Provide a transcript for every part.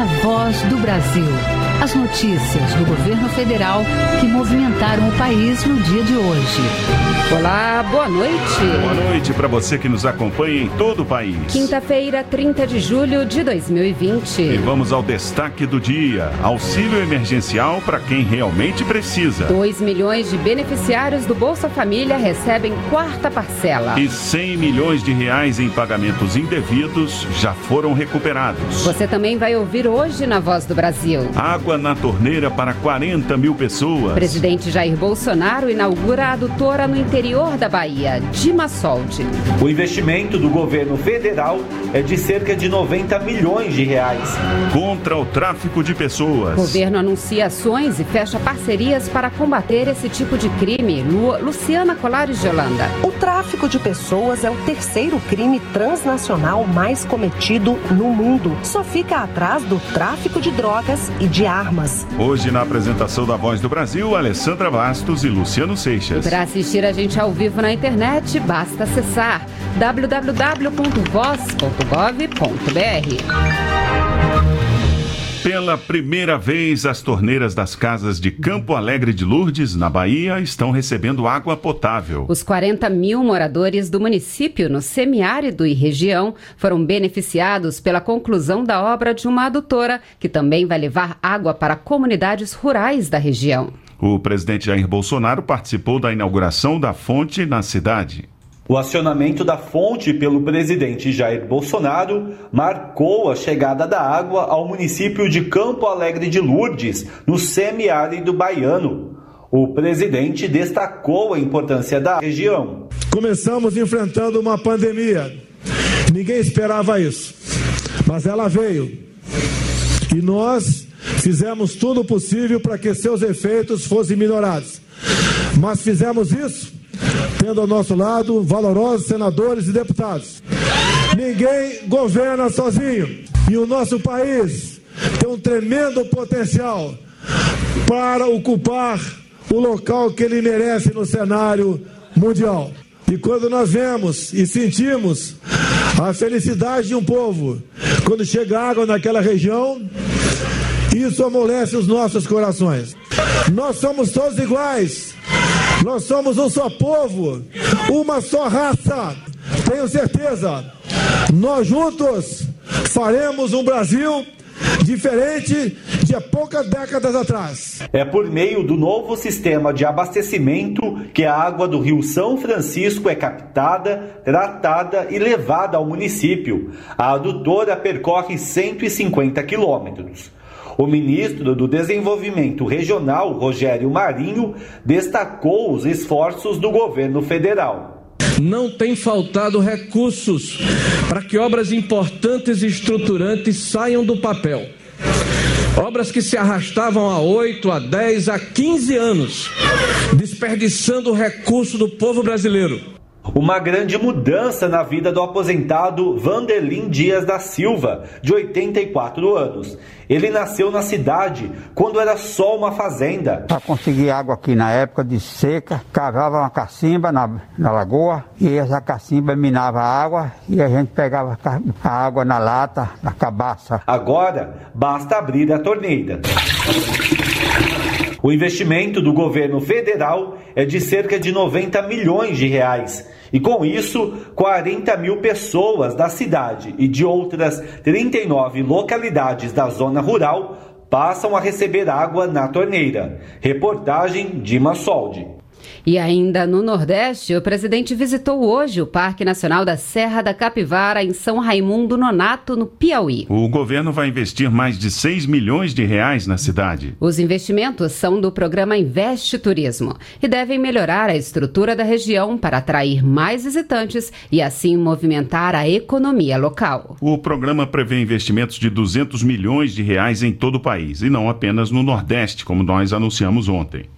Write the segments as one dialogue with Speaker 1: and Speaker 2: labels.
Speaker 1: Voz do Brasil. As notícias do governo federal que movimentaram o país no dia de hoje.
Speaker 2: Olá, boa noite.
Speaker 3: Boa noite para você que nos acompanha em todo o país.
Speaker 2: Quinta-feira, 30 de julho de 2020.
Speaker 3: E vamos ao destaque do dia. Auxílio emergencial para quem realmente precisa.
Speaker 2: 2 milhões de beneficiários do Bolsa Família recebem quarta parcela.
Speaker 3: E 100 milhões de reais em pagamentos indevidos já foram recuperados.
Speaker 2: Você também vai ouvir hoje na Voz do Brasil.
Speaker 3: Água na torneira para 40 mil pessoas.
Speaker 2: Presidente Jair Bolsonaro inaugura a adutora no interior da Bahia, Dimasold.
Speaker 4: O investimento do governo federal é de cerca de 90 milhões de reais.
Speaker 3: Contra o tráfico de pessoas.
Speaker 2: O governo anuncia ações e fecha parcerias para combater esse tipo de crime. Luciana Colares de Holanda.
Speaker 5: O tráfico de pessoas é o terceiro crime transnacional mais cometido no mundo. Só fica atrás do tráfico de drogas e de armas.
Speaker 3: Hoje, na apresentação da Voz do Brasil, Alessandra Bastos e Luciano Seixas.
Speaker 2: E para assistir a gente ao vivo na internet, basta acessar www.voz.gov.br.
Speaker 3: Pela primeira vez, as torneiras das casas de Campo Alegre de Lourdes, na Bahia, estão recebendo água potável.
Speaker 2: Os 40 mil moradores do município, no semiárido e região, foram beneficiados pela conclusão da obra de uma adutora, que também vai levar água para comunidades rurais da região.
Speaker 3: O presidente Jair Bolsonaro participou da inauguração da fonte na cidade.
Speaker 4: O acionamento da fonte pelo presidente Jair Bolsonaro marcou a chegada da água ao município de Campo Alegre de Lourdes, no semiárido baiano. O presidente destacou a importância da região.
Speaker 6: Começamos enfrentando uma pandemia. Ninguém esperava isso, mas ela veio. E nós fizemos tudo o possível para que seus efeitos fossem minorados. Mas fizemos isso tendo ao nosso lado valorosos senadores e deputados. Ninguém governa sozinho. E o nosso país tem um tremendo potencial para ocupar o local que ele merece no cenário mundial. E quando nós vemos e sentimos a felicidade de um povo, quando chega água naquela região, isso amolece os nossos corações. Nós somos todos iguais. Nós somos um só povo, uma só raça. Tenho certeza, nós juntos faremos um Brasil diferente de há poucas décadas atrás.
Speaker 4: É por meio do novo sistema de abastecimento que a água do Rio São Francisco é captada, tratada e levada ao município. A adutora percorre 150 quilômetros. O ministro do Desenvolvimento Regional, Rogério Marinho, destacou os esforços do governo federal.
Speaker 7: Não tem faltado recursos para que obras importantes e estruturantes saiam do papel. Obras que se arrastavam há 8, a 10, a 15 anos, desperdiçando o recurso do povo brasileiro.
Speaker 4: Uma grande mudança na vida do aposentado Vanderlim Dias da Silva, de 84 anos. Ele nasceu na cidade quando era só uma fazenda.
Speaker 8: Para conseguir água aqui na época de seca, cavava uma cacimba na lagoa e essa cacimba minava a água e a gente pegava a água na lata, na cabaça.
Speaker 4: Agora, basta abrir a torneira. O investimento do governo federal é de cerca de 90 milhões de reais. E com isso, 40 mil pessoas da cidade e de outras 39 localidades da zona rural passam a receber água na torneira. Reportagem Dimasold.
Speaker 2: E ainda no Nordeste, o presidente visitou hoje o Parque Nacional da Serra da Capivara, em São Raimundo Nonato, no Piauí.
Speaker 3: O governo vai investir mais de 6 milhões de reais na cidade.
Speaker 2: Os investimentos são do programa Investe Turismo e devem melhorar a estrutura da região para atrair mais visitantes e assim movimentar a economia local.
Speaker 3: O programa prevê investimentos de 200 milhões de reais em todo o país e não apenas no Nordeste, como nós anunciamos ontem.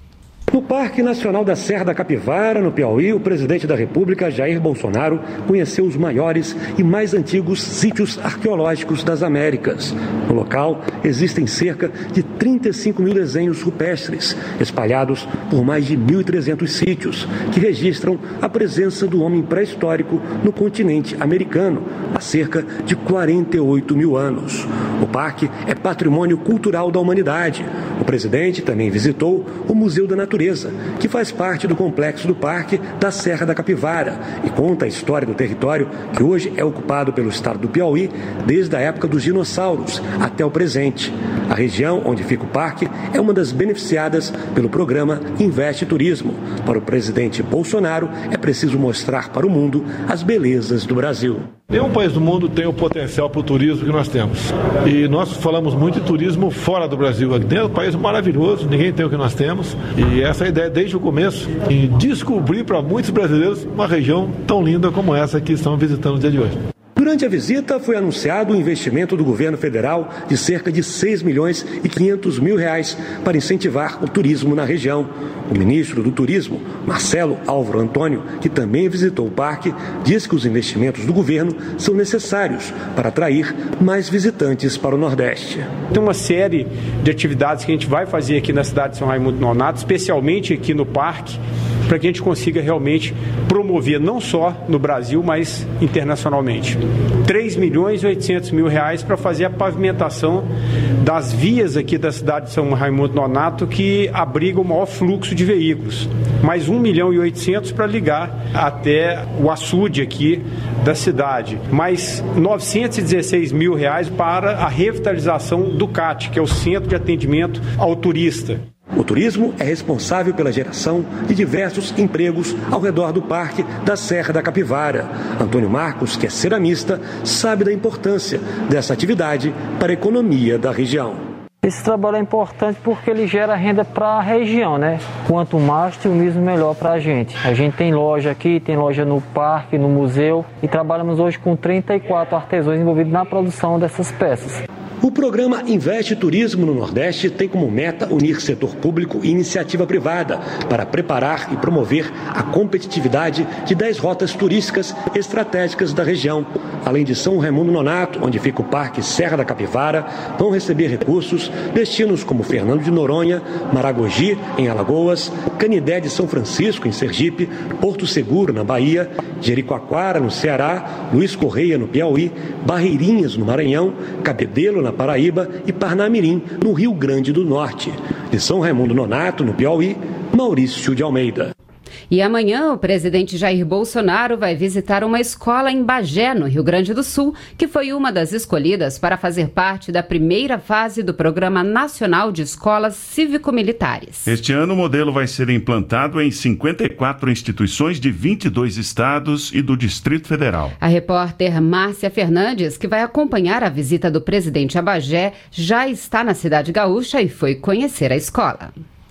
Speaker 9: No Parque Nacional da Serra da Capivara, no Piauí, o presidente da República, Jair Bolsonaro, conheceu os maiores e mais antigos sítios arqueológicos das Américas. No local, existem cerca de 35 mil desenhos rupestres, espalhados por mais de 1.300 sítios, que registram a presença do homem pré-histórico no continente americano, há cerca de 48 mil anos. O parque é patrimônio cultural da humanidade. O presidente também visitou o Museu da Natureza, que faz parte do complexo do Parque da Serra da Capivara e conta a história do território que hoje é ocupado pelo estado do Piauí desde a época dos dinossauros até o presente. A região onde fica o parque é uma das beneficiadas pelo programa Investe Turismo. Para o presidente Bolsonaro, é preciso mostrar para o mundo as belezas do Brasil.
Speaker 10: Nenhum país do mundo tem o potencial para o turismo que nós temos. E nós falamos muito de turismo fora do Brasil. Aqui dentro é um país maravilhoso, ninguém tem o que nós temos. E essa é a ideia desde o começo, de descobrir para muitos brasileiros uma região tão linda como essa que estão visitando no dia de hoje.
Speaker 9: Durante a visita, foi anunciado o investimento do governo federal de cerca de 6 milhões e 500 mil reais para incentivar o turismo na região. O ministro do Turismo, Marcelo Álvaro Antônio, que também visitou o parque, disse que os investimentos do governo são necessários para atrair mais visitantes para o Nordeste.
Speaker 11: Tem uma série de atividades que a gente vai fazer aqui na cidade de São Raimundo Nonato, especialmente aqui no parque, para que a gente consiga realmente promover não só no Brasil, mas internacionalmente. 3 milhões e 800 mil reais para fazer a pavimentação das vias aqui da cidade de São Raimundo Nonato que abrigam o maior fluxo de veículos. Mais 1 milhão e 800 para ligar até o açude aqui da cidade. Mais 916 mil reais para a revitalização do CAT, que é o Centro de Atendimento ao Turista.
Speaker 9: O turismo é responsável pela geração de diversos empregos ao redor do Parque da Serra da Capivara. Antônio Marcos, que é ceramista, sabe da importância dessa atividade para a economia da região.
Speaker 12: Esse trabalho é importante porque ele gera renda para a região, né? Quanto mais turismo, melhor para a gente. A gente tem loja aqui, tem loja no parque, no museu e trabalhamos hoje com 34 artesãos envolvidos na produção dessas peças.
Speaker 9: O programa Investe Turismo no Nordeste tem como meta unir setor público e iniciativa privada para preparar e promover a competitividade de 10 rotas turísticas estratégicas da região. Além de São Raimundo Nonato, onde fica o Parque Serra da Capivara, vão receber recursos destinos como Fernando de Noronha, Maragogi, em Alagoas, Canidé de São Francisco, em Sergipe, Porto Seguro, na Bahia, Jericoacoara, no Ceará, Luiz Correia, no Piauí, Barreirinhas, no Maranhão, Cabedelo, na Paraíba e Parnamirim, no Rio Grande do Norte. De São Raimundo Nonato, no Piauí, Maurício de Almeida.
Speaker 2: E amanhã o presidente Jair Bolsonaro vai visitar uma escola em Bagé, no Rio Grande do Sul, que foi uma das escolhidas para fazer parte da primeira fase do Programa Nacional de Escolas Cívico-Militares.
Speaker 3: Este ano o modelo vai ser implantado em 54 instituições de 22 estados e do Distrito Federal.
Speaker 2: A repórter Márcia Fernandes, que vai acompanhar a visita do presidente a Bagé, já está na cidade gaúcha e foi conhecer a escola.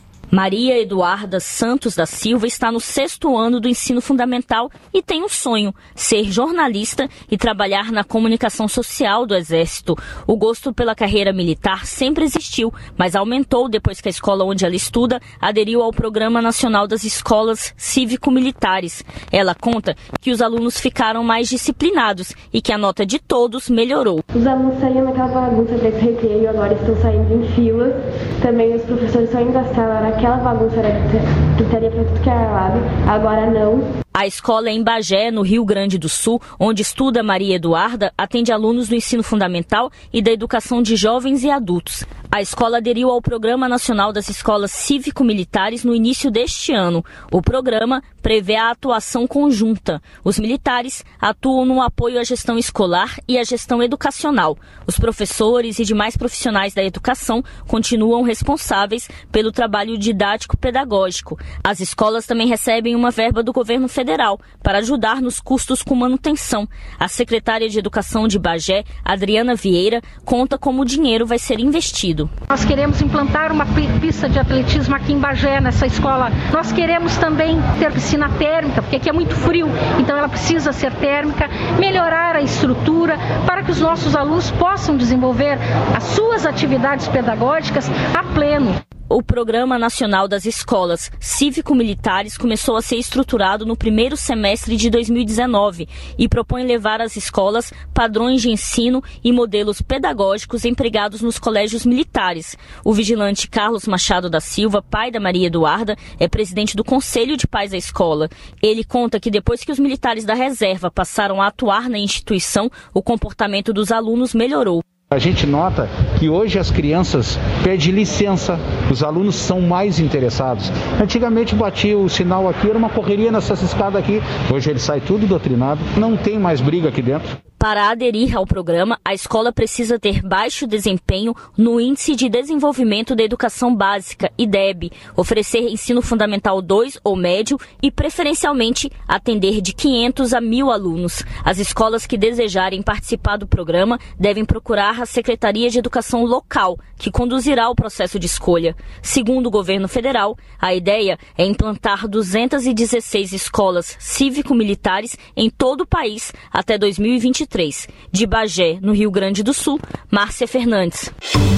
Speaker 13: Maria Eduarda Santos da Silva está no 6º ano do ensino fundamental e tem um sonho, ser jornalista e trabalhar na comunicação social do Exército. O gosto pela carreira militar sempre existiu, mas aumentou depois que a escola onde ela estuda aderiu ao Programa Nacional das Escolas Cívico-Militares. Ela conta que os alunos ficaram mais disciplinados e que a nota de todos melhorou.
Speaker 14: Os alunos saíam naquela bagunça desse recreio, agora estão saindo em filas. Também os professores só indo à sala. Aquela bagunça era gritaria para tudo que era lado, agora não.
Speaker 13: A escola é em Bagé, no Rio Grande do Sul, onde estuda Maria Eduarda, atende alunos do ensino fundamental e da educação de jovens e adultos. A escola aderiu ao Programa Nacional das Escolas Cívico-Militares no início deste ano. O programa prevê a atuação conjunta. Os militares atuam no apoio à gestão escolar e à gestão educacional. Os professores e demais profissionais da educação continuam responsáveis pelo trabalho didático-pedagógico. As escolas também recebem uma verba do governo federal para ajudar nos custos com manutenção. A secretária de Educação de Bagé, Adriana Vieira, conta como o dinheiro vai ser investido.
Speaker 15: Nós queremos implantar uma pista de atletismo aqui em Bagé, nessa escola. Nós queremos também ter piscina térmica, porque aqui é muito frio, então ela precisa ser térmica, melhorar a estrutura para que os nossos alunos possam desenvolver as suas atividades pedagógicas a pleno.
Speaker 13: O Programa Nacional das Escolas Cívico-Militares começou a ser estruturado no primeiro semestre de 2019 e propõe levar às escolas padrões de ensino e modelos pedagógicos empregados nos colégios militares. O vigilante Carlos Machado da Silva, pai da Maria Eduarda, é presidente do Conselho de Pais da Escola. Ele conta que depois que os militares da reserva passaram a atuar na instituição, o comportamento dos alunos melhorou.
Speaker 16: A gente nota que hoje as crianças pedem licença, os alunos são mais interessados. Antigamente batia o sinal aqui, era uma correria nessa escada aqui. Hoje ele sai tudo doutrinado, não tem mais briga aqui dentro.
Speaker 13: Para aderir ao programa, a escola precisa ter baixo desempenho no Índice de Desenvolvimento da Educação Básica, IDEB, oferecer ensino fundamental 2 ou médio e, preferencialmente, atender de 500 a 1.000 alunos. As escolas que desejarem participar do programa devem procurar a Secretaria de Educação local, que conduzirá o processo de escolha. Segundo o governo federal, a ideia é implantar 216 escolas cívico-militares em todo o país até 2023. De Bagé, no Rio Grande do Sul, Márcia Fernandes.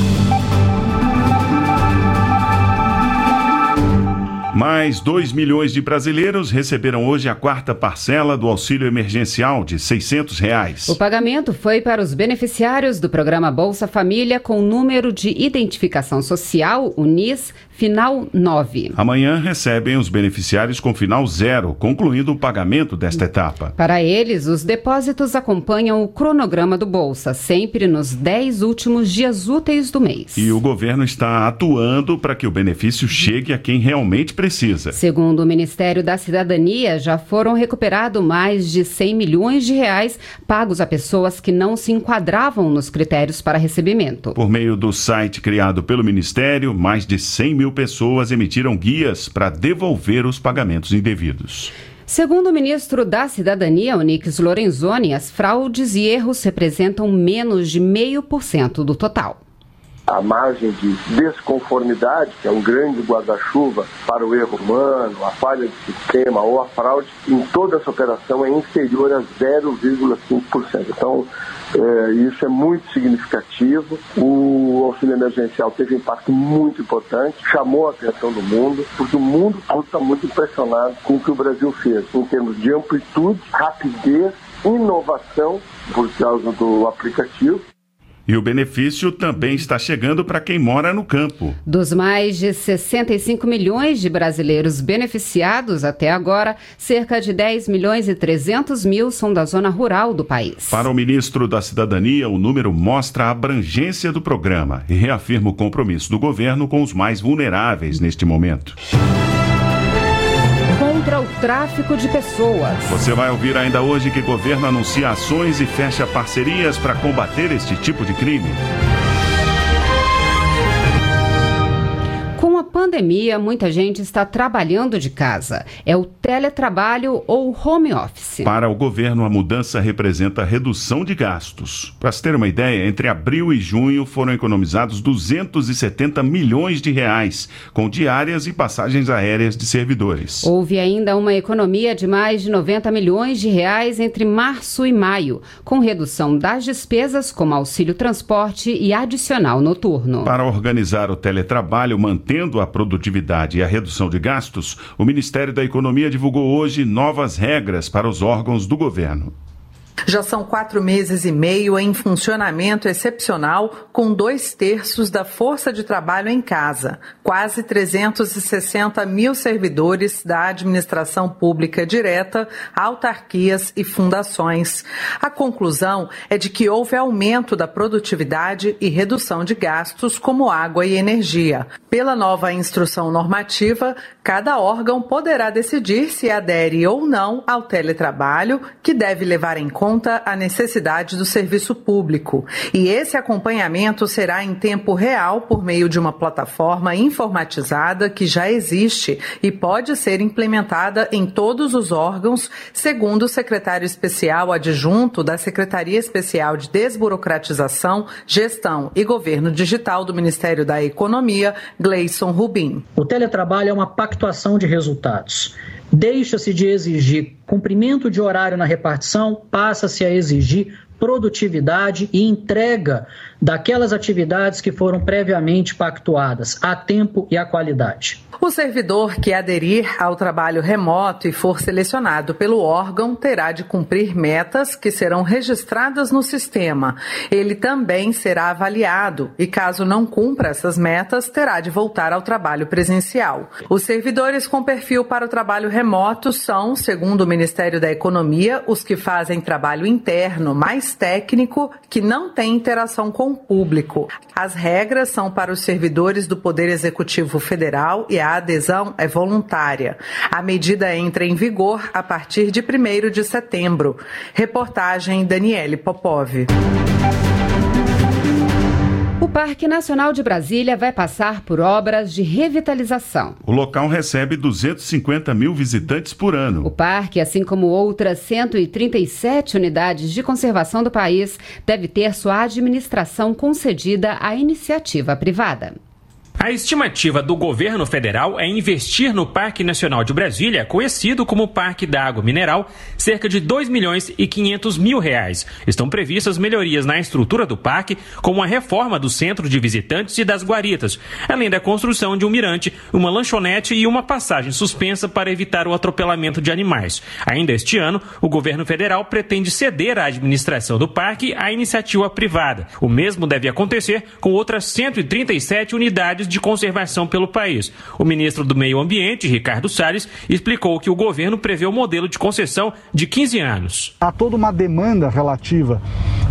Speaker 3: Mais 2 milhões de brasileiros receberam hoje a 4ª parcela do auxílio emergencial de R$ 600.
Speaker 2: O pagamento foi para os beneficiários do programa Bolsa Família com número de identificação social, o NIS, final 9.
Speaker 3: Amanhã recebem os beneficiários com final 0, concluindo o pagamento desta etapa.
Speaker 2: Para eles, os depósitos acompanham o cronograma do Bolsa, sempre nos 10 últimos dias úteis do mês.
Speaker 3: E o governo está atuando para que o benefício chegue a quem realmente precisa.
Speaker 2: Segundo o Ministério da Cidadania, já foram recuperados mais de R$100 milhões pagos a pessoas que não se enquadravam nos critérios para recebimento.
Speaker 3: Por meio do site criado pelo Ministério, mais de 100 mil pessoas emitiram guias para devolver os pagamentos indevidos.
Speaker 2: Segundo o ministro da Cidadania, Onyx Lorenzoni, as fraudes e erros representam menos de 0,5% do total.
Speaker 17: A margem de desconformidade, que é um grande guarda-chuva para o erro humano, a falha de sistema ou a fraude, em toda essa operação é inferior a 0,5%. Então, isso é muito significativo. O auxílio emergencial teve um impacto muito importante, chamou a atenção do mundo, porque o mundo todo está muito impressionado com o que o Brasil fez, em termos de amplitude, rapidez, inovação, por causa do aplicativo.
Speaker 3: E o benefício também está chegando para quem mora no campo.
Speaker 2: Dos mais de 65 milhões de brasileiros beneficiados até agora, cerca de 10 milhões e 300 mil são da zona rural do país.
Speaker 3: Para o ministro da Cidadania, o número mostra a abrangência do programa e reafirma o compromisso do governo com os mais vulneráveis neste momento.
Speaker 2: Contra o tráfico de pessoas.
Speaker 3: Você vai ouvir ainda hoje que o governo anuncia ações e fecha parcerias para combater este tipo de crime. Com a pandemia, muita gente está trabalhando de casa. É o teletrabalho ou home office. Para o governo, a mudança representa redução de gastos. Para se ter uma ideia, entre abril e junho foram economizados 270 milhões de reais, com diárias e passagens aéreas de servidores.
Speaker 2: Houve ainda uma economia de mais de 90 milhões de reais entre março e maio, com redução das despesas como auxílio transporte e adicional noturno.
Speaker 3: Para organizar o teletrabalho, mantendo a produtividade e a redução de gastos, o Ministério da Economia divulgou hoje novas regras para os órgãos do governo.
Speaker 18: Já são 4 meses e meio em funcionamento excepcional, com 2/3 da força de trabalho em casa, quase 360 mil servidores da administração pública direta, autarquias e fundações. A conclusão é de que houve aumento da produtividade e redução de gastos como água e energia. Pela nova instrução normativa, cada órgão poderá decidir se adere ou não ao teletrabalho, que deve levar em conta a necessidade do serviço público. E esse acompanhamento será em tempo real por meio de uma plataforma informatizada que já existe e pode ser implementada em todos os órgãos, segundo o secretário especial adjunto da Secretaria Especial de Desburocratização, Gestão e Governo Digital do Ministério da Economia, Gleison Rubim.
Speaker 19: O teletrabalho é uma pactuação de resultados. Deixa-se de exigir cumprimento de horário na repartição, passa-se a exigir produtividade e entrega daquelas atividades que foram previamente pactuadas, a tempo e a qualidade.
Speaker 18: O servidor que aderir ao trabalho remoto e for selecionado pelo órgão terá de cumprir metas que serão registradas no sistema. Ele também será avaliado e, caso não cumpra essas metas, terá de voltar ao trabalho presencial. Os servidores com perfil para o trabalho remoto são, segundo o Ministério da Economia, os que fazem trabalho interno mais técnico que não tem interação com o público. As regras são para os servidores do Poder Executivo Federal e a adesão é voluntária. A medida entra em vigor a partir de 1º de setembro. Reportagem Daniele Popov.
Speaker 2: O Parque Nacional de Brasília vai passar por obras de revitalização.
Speaker 3: O local recebe 250 mil visitantes por ano.
Speaker 2: O parque, assim como outras 137 unidades de conservação do país, deve ter sua administração concedida à iniciativa privada.
Speaker 20: A estimativa do governo federal é investir no Parque Nacional de Brasília, conhecido como Parque da Água Mineral, cerca de R$2.500.000. Estão previstas melhorias na estrutura do parque, como a reforma do centro de visitantes e das guaritas, além da construção de um mirante, uma lanchonete e uma passagem suspensa para evitar o atropelamento de animais. Ainda este ano, o governo federal pretende ceder a administração do parque à iniciativa privada. O mesmo deve acontecer com outras 137 unidades de conservação pelo país. O ministro do Meio Ambiente, Ricardo Salles, explicou que o governo prevê um modelo de concessão de 15 anos.
Speaker 21: Há toda uma demanda relativa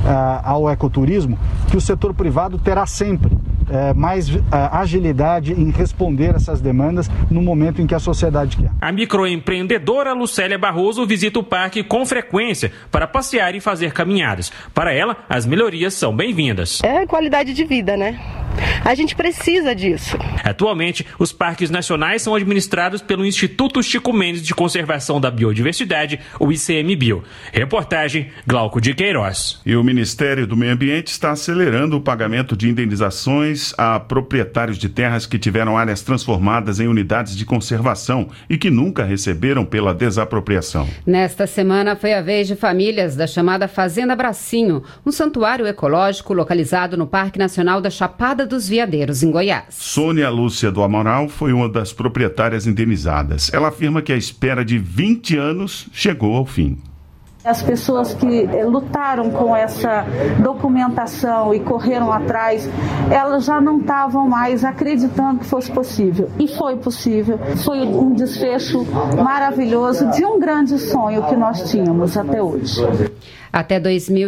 Speaker 21: ao ecoturismo que o setor privado terá sempre mais agilidade em responder essas demandas no momento em que a sociedade quer.
Speaker 20: A microempreendedora Lucélia Barroso visita o parque com frequência para passear e fazer caminhadas. Para ela, as melhorias são bem-vindas.
Speaker 22: É qualidade de vida, né? A gente precisa disso.
Speaker 20: Atualmente, os parques nacionais são administrados pelo Instituto Chico Mendes de Conservação da Biodiversidade, o ICMBio. Reportagem, Glauco de Queiroz.
Speaker 3: E o Ministério do Meio Ambiente está acelerando o pagamento de indenizações a proprietários de terras que tiveram áreas transformadas em unidades de conservação e que nunca receberam pela desapropriação.
Speaker 2: Nesta semana foi a vez de famílias da chamada Fazenda Bracinho, um santuário ecológico localizado no Parque Nacional da Chapada dos Veadeiros, em Goiás.
Speaker 3: Sônia Lúcia do Amaral foi uma das proprietárias indenizadas. Ela afirma que a espera de 20 anos chegou ao fim.
Speaker 23: As pessoas que lutaram com essa documentação e correram atrás, elas já não estavam mais acreditando que fosse possível. E foi possível. Foi um desfecho maravilhoso de um grande sonho que nós tínhamos até hoje.
Speaker 2: Até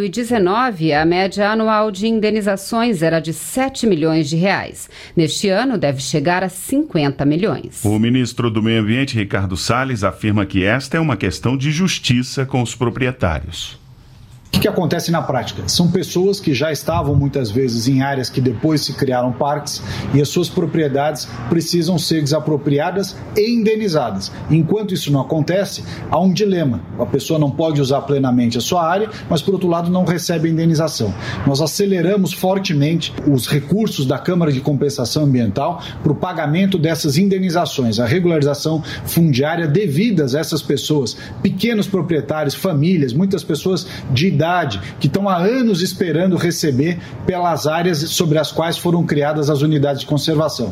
Speaker 2: 2019, a média anual de indenizações era de R$7 milhões. Neste ano, deve chegar a 50 milhões.
Speaker 3: O ministro do Meio Ambiente, Ricardo Salles, afirma que esta é uma questão de justiça com os proprietários.
Speaker 24: O que acontece na prática? São pessoas que já estavam muitas vezes em áreas que depois se criaram parques e as suas propriedades precisam ser desapropriadas e indenizadas. Enquanto isso não acontece, há um dilema. A pessoa não pode usar plenamente a sua área, mas por outro lado não recebe a indenização. Nós aceleramos fortemente os recursos da Câmara de Compensação Ambiental para o pagamento dessas indenizações, a regularização fundiária devidas a essas pessoas, pequenos proprietários, famílias, muitas pessoas de idade, que estão há anos esperando receber pelas áreas sobre as quais foram criadas as unidades de conservação.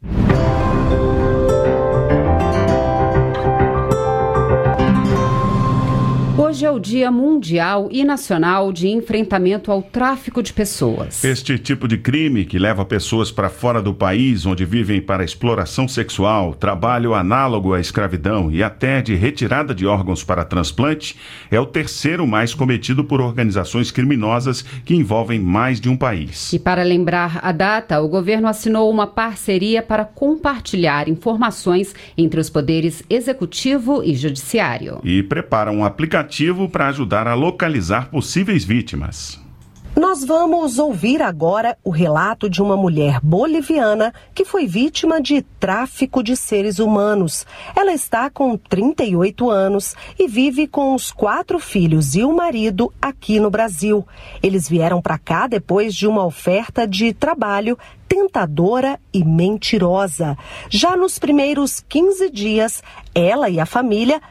Speaker 2: Hoje é o Dia Mundial e Nacional de Enfrentamento ao Tráfico de Pessoas.
Speaker 3: Este tipo de crime que leva pessoas para fora do país, onde vivem para exploração sexual, trabalho análogo à escravidão e até de retirada de órgãos para transplante, é o terceiro mais cometido por organizações criminosas que envolvem mais de um país.
Speaker 2: E para lembrar a data, o governo assinou uma parceria para compartilhar informações entre os poderes executivo e judiciário.
Speaker 3: E prepara um aplicativo para ajudar a localizar possíveis vítimas.
Speaker 5: Nós vamos ouvir agora o relato de uma mulher boliviana que foi vítima de tráfico de seres humanos. Ela está com 38 anos e vive com os 4 filhos e o marido aqui no Brasil. Eles vieram para cá depois de uma oferta de trabalho tentadora e mentirosa. Já nos primeiros 15 dias, ela e a família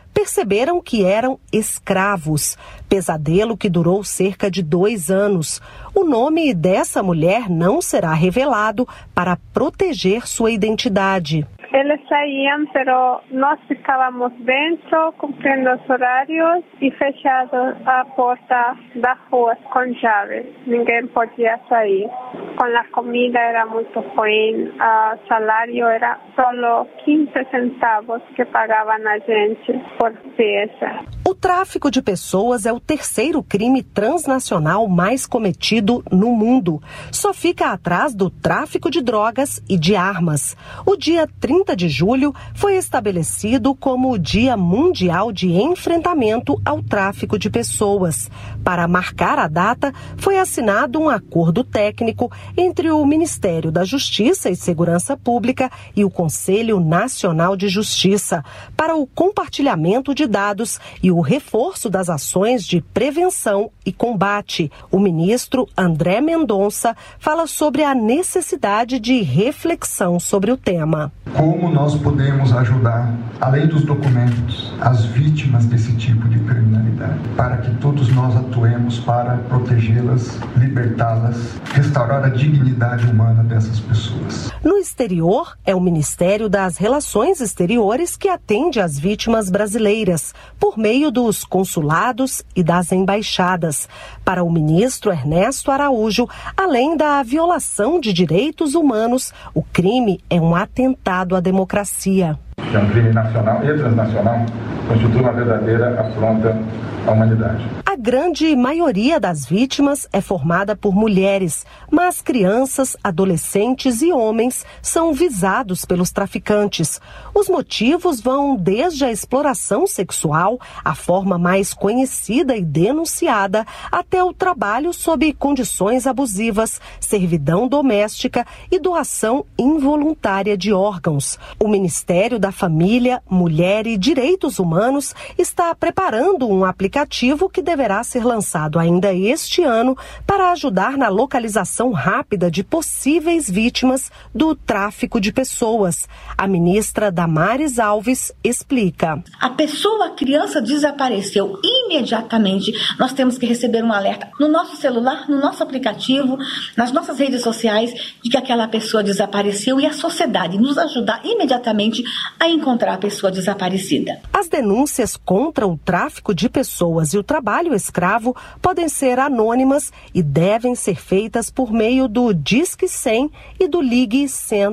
Speaker 5: perceberam que eram escravos. Pesadelo que durou cerca de 2 anos. O nome dessa mulher não será revelado para proteger sua identidade.
Speaker 1: Eles saíam, mas nós ficávamos dentro, cumprindo os horários e fechado a porta da rua com chave. Ninguém podia sair. Com a comida era muito ruim, o salário era só 15 centavos que pagavam a gente por peça.
Speaker 5: O tráfico de pessoas é o 3º crime transnacional mais cometido no mundo. Só fica atrás do tráfico de drogas e de armas. O dia 30 de julho foi estabelecido como o Dia Mundial de Enfrentamento ao Tráfico de Pessoas. Para marcar a data, foi assinado um acordo técnico entre o Ministério da Justiça e Segurança Pública e o Conselho Nacional de Justiça para o compartilhamento de dados e o reforço das ações de prevenção e combate. O ministro André Mendonça fala sobre a necessidade de reflexão sobre o tema.
Speaker 6: Como nós podemos ajudar, além dos documentos, as vítimas desse tipo de criminalidade, para que todos nós atuemos para protegê-las, libertá-las, restaurar a dignidade humana dessas pessoas.
Speaker 5: No exterior, é o Ministério das Relações Exteriores que atende as vítimas brasileiras, por meio dos consulados e das embaixadas. Para o ministro Ernesto Araújo, além da violação de direitos humanos, o crime é um atentado à democracia.
Speaker 6: É um crime nacional e transnacional, constitui uma verdadeira afronta à humanidade.
Speaker 5: A grande maioria das vítimas é formada por mulheres, mas crianças, adolescentes e homens são visados pelos traficantes. Os motivos vão desde a exploração sexual, a forma mais conhecida e denunciada, até o trabalho sob condições abusivas, servidão doméstica e doação involuntária de órgãos. O Ministério da Família, Mulher e Direitos Humanos está preparando um aplicativo que deverá ser lançado ainda este ano para ajudar na localização rápida de possíveis vítimas do tráfico de pessoas. A ministra Damares Alves explica.
Speaker 7: A pessoa, a criança desapareceu imediatamente. Nós temos que receber um alerta no nosso celular, no nosso aplicativo, nas nossas redes sociais, de que aquela pessoa desapareceu e a sociedade nos ajudar imediatamente a encontrar a pessoa desaparecida.
Speaker 5: As denúncias contra o tráfico de pessoas e o trabalho escravo podem ser anônimas e devem ser feitas por meio do Disque 100 e do Ligue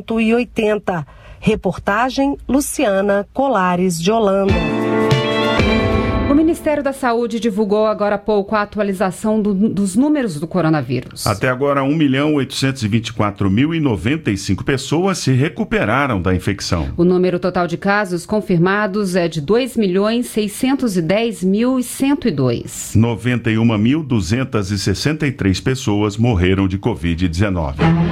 Speaker 5: 180. Reportagem Luciana Colares de Holanda.
Speaker 2: O Ministério da Saúde divulgou agora há pouco a atualização dos números do coronavírus.
Speaker 3: Até agora, 1.824.095 pessoas se recuperaram da infecção.
Speaker 2: O número total de casos confirmados é de 2.610.102.
Speaker 3: 91.263 pessoas morreram de Covid-19.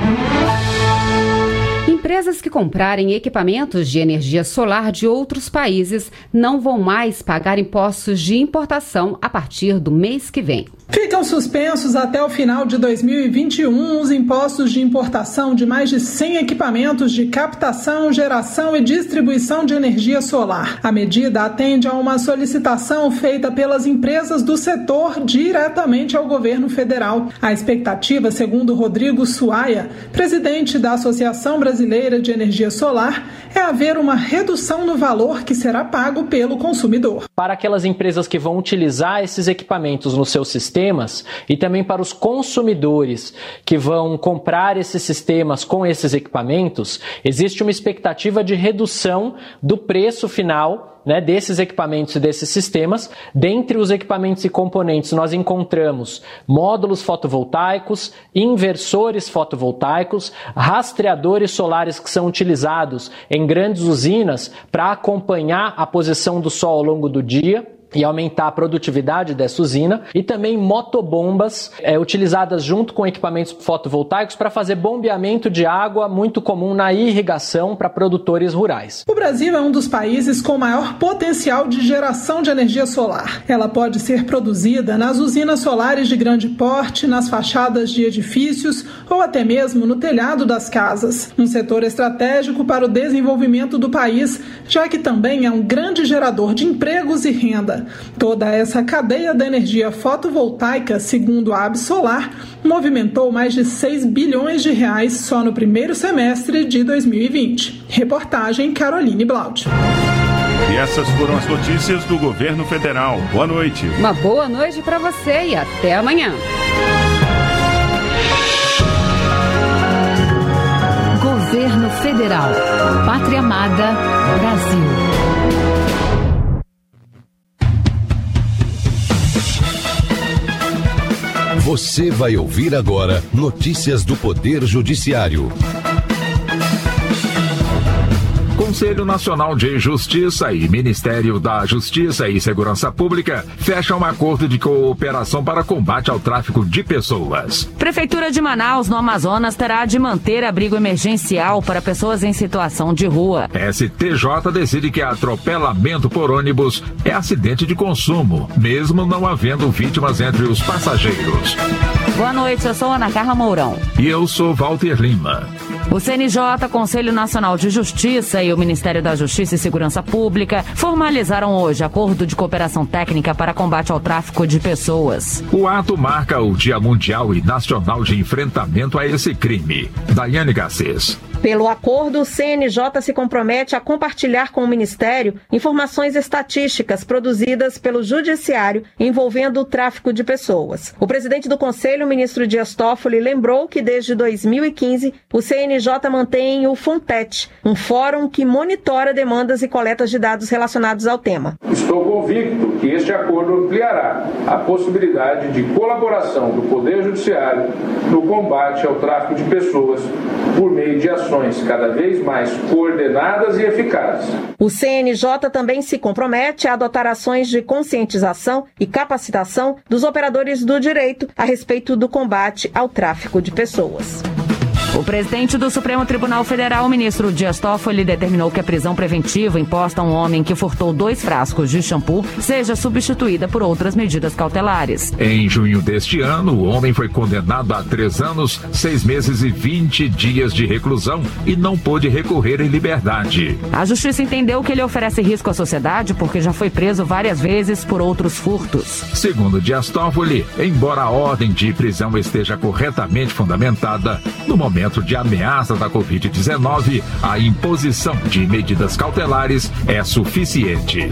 Speaker 2: Empresas que comprarem equipamentos de energia solar de outros países não vão mais pagar impostos de importação a partir do mês que vem.
Speaker 8: Ficam suspensos até o final de 2021 os impostos de importação de mais de 100 equipamentos de captação, geração e distribuição de energia solar. A medida atende a uma solicitação feita pelas empresas do setor diretamente ao governo federal. A expectativa, segundo Rodrigo Suaia, presidente da Associação Brasileira de Energia Solar, é haver uma redução no valor que será pago pelo consumidor.
Speaker 25: Para aquelas empresas que vão utilizar esses equipamentos no seu sistema, e também para os consumidores que vão comprar esses sistemas com esses equipamentos, existe uma expectativa de redução do preço final, desses equipamentos e desses sistemas. Dentre os equipamentos e componentes, nós encontramos módulos fotovoltaicos, inversores fotovoltaicos, rastreadores solares que são utilizados em grandes usinas para acompanhar a posição do sol ao longo do dia. e aumentar a produtividade dessa usina, e também motobombas utilizadas junto com equipamentos fotovoltaicos para fazer bombeamento de água, muito comum na irrigação para produtores rurais.
Speaker 8: O Brasil é um dos países com maior potencial de geração de energia solar. Ela pode ser produzida nas usinas solares de grande porte, nas fachadas de edifícios ou até mesmo no telhado das casas. Um setor estratégico para o desenvolvimento do país, já que também é um grande gerador de empregos e renda. Toda essa cadeia da energia fotovoltaica, segundo a Absolar, movimentou mais de 6 bilhões de reais só no primeiro semestre de 2020. Reportagem Caroline Blaut.
Speaker 3: E essas foram as notícias do governo federal. Boa noite.
Speaker 2: Uma boa noite para você e até amanhã.
Speaker 4: Governo Federal. Pátria Amada, Brasil.
Speaker 9: Você vai ouvir agora notícias do Poder Judiciário. Conselho Nacional de Justiça e Ministério da Justiça e Segurança Pública fecham um acordo de cooperação para combate ao tráfico de pessoas.
Speaker 10: Prefeitura de Manaus, no Amazonas, terá de manter abrigo emergencial para pessoas em situação de rua.
Speaker 9: STJ decide que atropelamento por ônibus é acidente de consumo, mesmo não havendo vítimas entre os passageiros.
Speaker 10: Boa noite, eu sou Ana Carla Mourão.
Speaker 9: E eu sou Walter Lima.
Speaker 10: O CNJ, Conselho Nacional de Justiça e o Ministério da Justiça e Segurança Pública formalizaram hoje acordo de cooperação técnica para combate ao tráfico de pessoas.
Speaker 9: O ato marca o Dia Mundial e Nacional de Enfrentamento a esse crime. Daiane Garcês.
Speaker 11: Pelo acordo, o CNJ se compromete a compartilhar com o Ministério informações estatísticas produzidas pelo Judiciário envolvendo o tráfico de pessoas. O presidente do Conselho, o ministro Dias Toffoli, lembrou que desde 2015 o CNJ mantém o FUNTET, um fórum que monitora demandas e coletas de dados relacionados ao tema.
Speaker 12: Estou convicto que este acordo ampliará a possibilidade de colaboração do Poder Judiciário no combate ao tráfico de pessoas por meio de ações cada vez mais coordenadas e eficazes.
Speaker 11: O CNJ também se compromete a adotar ações de conscientização e capacitação dos operadores do direito a respeito do combate ao tráfico de pessoas.
Speaker 10: O presidente do Supremo Tribunal Federal, o ministro Dias Toffoli, determinou que a prisão preventiva imposta a um homem que furtou 2 frascos de shampoo seja substituída por outras medidas cautelares.
Speaker 9: Em junho deste ano, o homem foi condenado a 3 anos, 6 meses e 20 dias de reclusão e não pôde recorrer em liberdade.
Speaker 10: A justiça entendeu que ele oferece risco à sociedade porque já foi preso várias vezes por outros furtos.
Speaker 9: Segundo Dias Toffoli, embora a ordem de prisão esteja corretamente fundamentada, no momento de ameaça da Covid-19, a imposição de medidas cautelares é suficiente.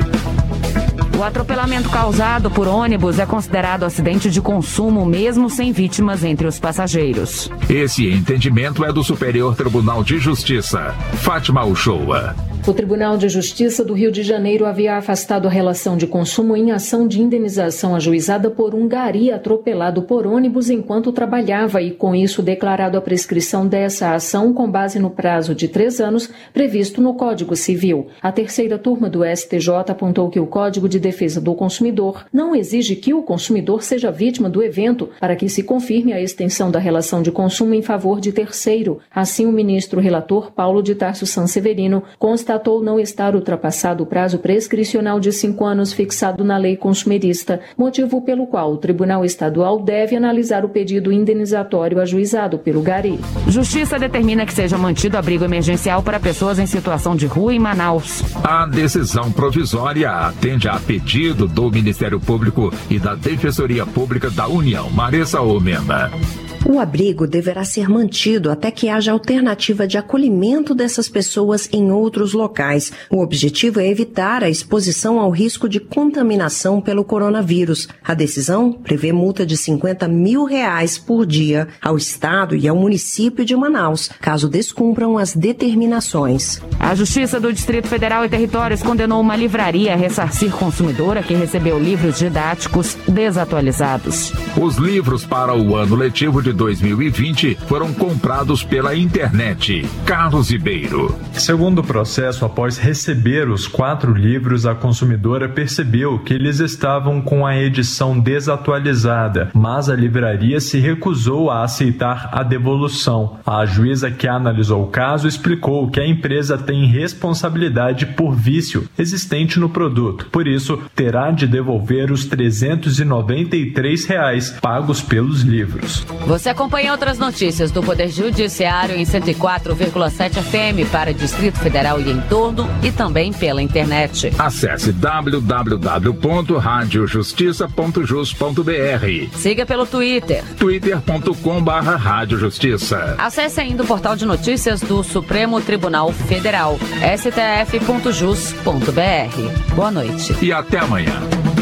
Speaker 10: O atropelamento causado por ônibus é considerado acidente de consumo, mesmo sem vítimas entre os passageiros.
Speaker 9: Esse entendimento é do Superior Tribunal de Justiça. Fátima Uchoa.
Speaker 26: O Tribunal de Justiça do Rio de Janeiro havia afastado a relação de consumo em ação de indenização ajuizada por um gari atropelado por ônibus enquanto trabalhava e, com isso, declarado a prescrição dessa ação com base no prazo de 3 anos previsto no Código Civil. A terceira turma do STJ apontou que o Código de Defesa do Consumidor não exige que o consumidor seja vítima do evento para que se confirme a extensão da relação de consumo em favor de terceiro. Assim, o ministro relator Paulo de Tarso Sanseverino constatou não estar ultrapassado o prazo prescricional de 5 anos fixado na lei consumerista, motivo pelo qual o Tribunal Estadual deve analisar o pedido indenizatório ajuizado pelo gari.
Speaker 10: Justiça determina que seja mantido abrigo emergencial para pessoas em situação de rua em Manaus.
Speaker 9: A decisão provisória atende a pedido do Ministério Público e da Defensoria Pública da União. Maressa Omena.
Speaker 5: O abrigo deverá ser mantido até que haja alternativa de acolhimento dessas pessoas em outros locais. O objetivo é evitar a exposição ao risco de contaminação pelo coronavírus. A decisão prevê multa de R$50 mil por dia ao Estado e ao município de Manaus, caso descumpram as determinações.
Speaker 10: A Justiça do Distrito Federal e Territórios condenou uma livraria a ressarcir consumidora que recebeu livros didáticos desatualizados.
Speaker 9: Os livros para o ano letivo de 2020 foram comprados pela internet. Carlos Ribeiro.
Speaker 13: Segundo o processo, após receber os 4 livros, a consumidora percebeu que eles estavam com a edição desatualizada, mas a livraria se recusou a aceitar a devolução. A juíza que analisou o caso explicou que a empresa tem responsabilidade por vício existente no produto. Por isso, terá de devolver os R$ 393 pagos pelos livros.
Speaker 10: Você acompanha outras notícias do Poder Judiciário em 104,7 FM para Distrito Federal e em torno e também pela internet.
Speaker 9: Acesse www.radiojustiça.jus.br.
Speaker 10: Siga pelo Twitter.
Speaker 9: twitter.com/radiojustiça.
Speaker 10: Acesse ainda o portal de notícias do Supremo Tribunal Federal, stf.jus.br. Boa noite.
Speaker 9: E até amanhã.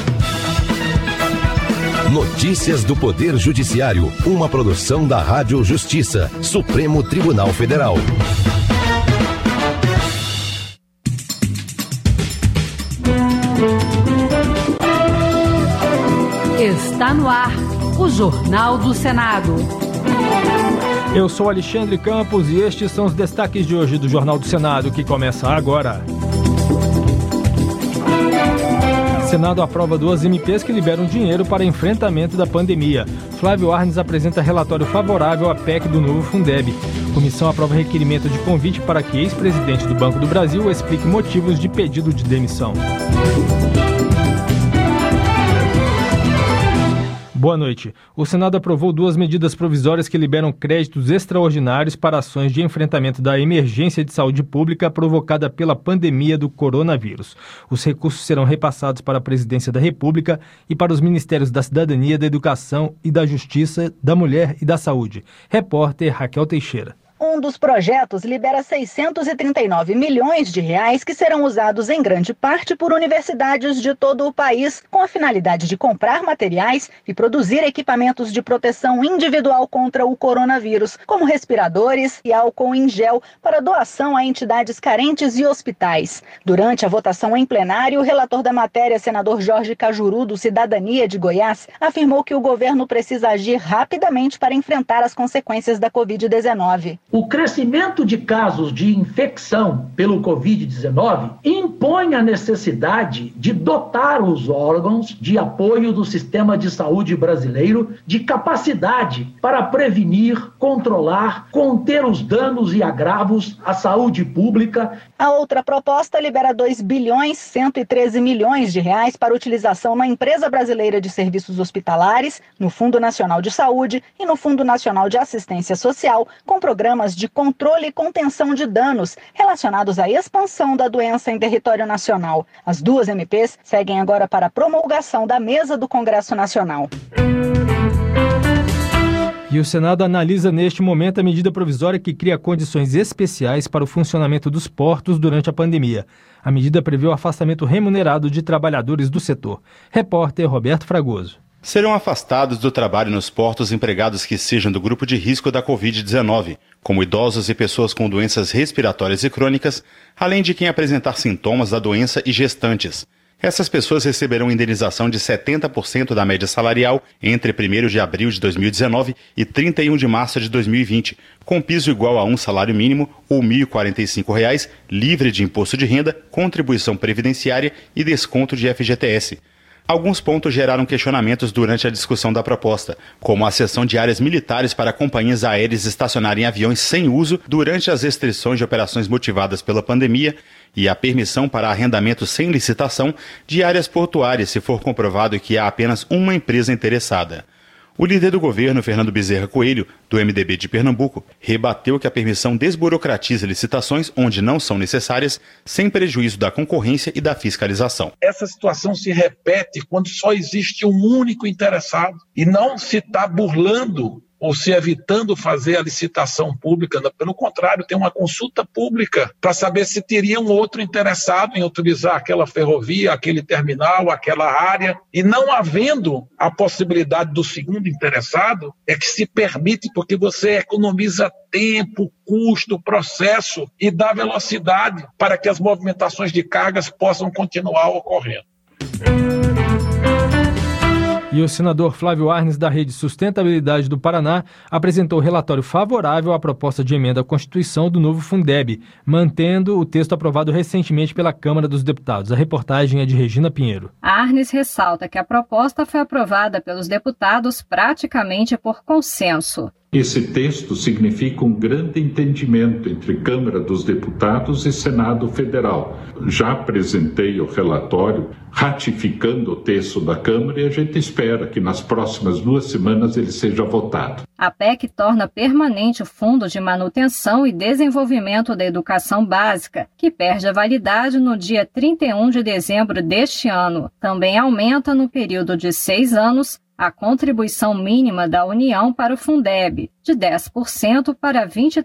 Speaker 14: Notícias do Poder Judiciário, uma produção da Rádio Justiça, Supremo Tribunal Federal.
Speaker 4: Está no ar o Jornal do Senado.
Speaker 15: Eu sou Alexandre Campos e estes são os destaques de hoje do Jornal do Senado, que começa agora. Senado aprova 2 MPs que liberam dinheiro para enfrentamento da pandemia. Flávio Arnes apresenta relatório favorável à PEC do novo Fundeb. Comissão aprova requerimento de convite para que ex-presidente do Banco do Brasil explique motivos de pedido de demissão. Boa noite. O Senado aprovou 2 medidas provisórias que liberam créditos extraordinários para ações de enfrentamento da emergência de saúde pública provocada pela pandemia do coronavírus. Os recursos serão repassados para a Presidência da República e para os Ministérios da Cidadania, da Educação e da Justiça, da Mulher e da Saúde. Repórter Raquel Teixeira.
Speaker 16: Um dos projetos libera 639 milhões de reais que serão usados em grande parte por universidades de todo o país, com a finalidade de comprar materiais e produzir equipamentos de proteção individual contra o coronavírus, como respiradores e álcool em gel, para doação a entidades carentes e hospitais. Durante a votação em plenário, o relator da matéria, senador Jorge Cajuru, do Cidadania de Goiás, afirmou que o governo precisa agir rapidamente para enfrentar as consequências da Covid-19.
Speaker 17: O crescimento de casos de infecção pelo Covid-19 impõe a necessidade de dotar os órgãos de apoio do sistema de saúde brasileiro de capacidade para prevenir, controlar, conter os danos e agravos à saúde pública.
Speaker 16: A outra proposta libera 2,113 bilhões de reais para utilização na Empresa Brasileira de Serviços Hospitalares, no Fundo Nacional de Saúde e no Fundo Nacional de Assistência Social, com programas de controle e contenção de danos relacionados à expansão da doença em território nacional. As 2 MPs seguem agora para a promulgação da mesa do Congresso Nacional.
Speaker 15: E o Senado analisa neste momento a medida provisória que cria condições especiais para o funcionamento dos portos durante a pandemia. A medida prevê o afastamento remunerado de trabalhadores do setor. Repórter Roberto Fragoso.
Speaker 19: Serão afastados do trabalho nos portos empregados que sejam do grupo de risco da Covid-19, como idosos e pessoas com doenças respiratórias e crônicas, além de quem apresentar sintomas da doença e gestantes. Essas pessoas receberão indenização de 70% da média salarial entre 1º de abril de 2019 e 31 de março de 2020, com piso igual a um salário mínimo ou R$ 1.045, livre de imposto de renda, contribuição previdenciária e desconto de FGTS. Alguns pontos geraram questionamentos durante a discussão da proposta, como a cessão de áreas militares para companhias aéreas estacionarem aviões sem uso durante as restrições de operações motivadas pela pandemia e a permissão para arrendamento sem licitação de áreas portuárias se for comprovado que há apenas uma empresa interessada. O líder do governo, Fernando Bezerra Coelho, do MDB de Pernambuco, rebateu que a permissão desburocratiza licitações onde não são necessárias, sem prejuízo da concorrência e da fiscalização.
Speaker 27: Essa situação se repete quando só existe um único interessado e não se está burlando ou se evitando fazer a licitação pública. Pelo contrário, tem uma consulta pública para saber se teria um outro interessado em utilizar aquela ferrovia, aquele terminal, aquela área. E não havendo a possibilidade do segundo interessado, é que se permite, porque você economiza tempo, custo, processo e dá velocidade para que as movimentações de cargas possam continuar ocorrendo.
Speaker 15: E o senador Flávio Arnes, da Rede Sustentabilidade do Paraná, apresentou relatório favorável à proposta de emenda à Constituição do novo Fundeb, mantendo o texto aprovado recentemente pela Câmara dos Deputados. A reportagem é de Regina Pinheiro.
Speaker 1: Arnes ressalta que a proposta foi aprovada pelos deputados praticamente por consenso.
Speaker 18: Esse texto significa um grande entendimento entre Câmara dos Deputados e Senado Federal. Já apresentei o relatório ratificando o texto da Câmara e a gente espera que nas próximas 2 semanas ele seja votado.
Speaker 1: A PEC torna permanente o Fundo de Manutenção e Desenvolvimento da Educação Básica, que perde a validade no dia 31 de dezembro deste ano. Também aumenta no período de 6 anos a contribuição mínima da União para o Fundeb, de 10% para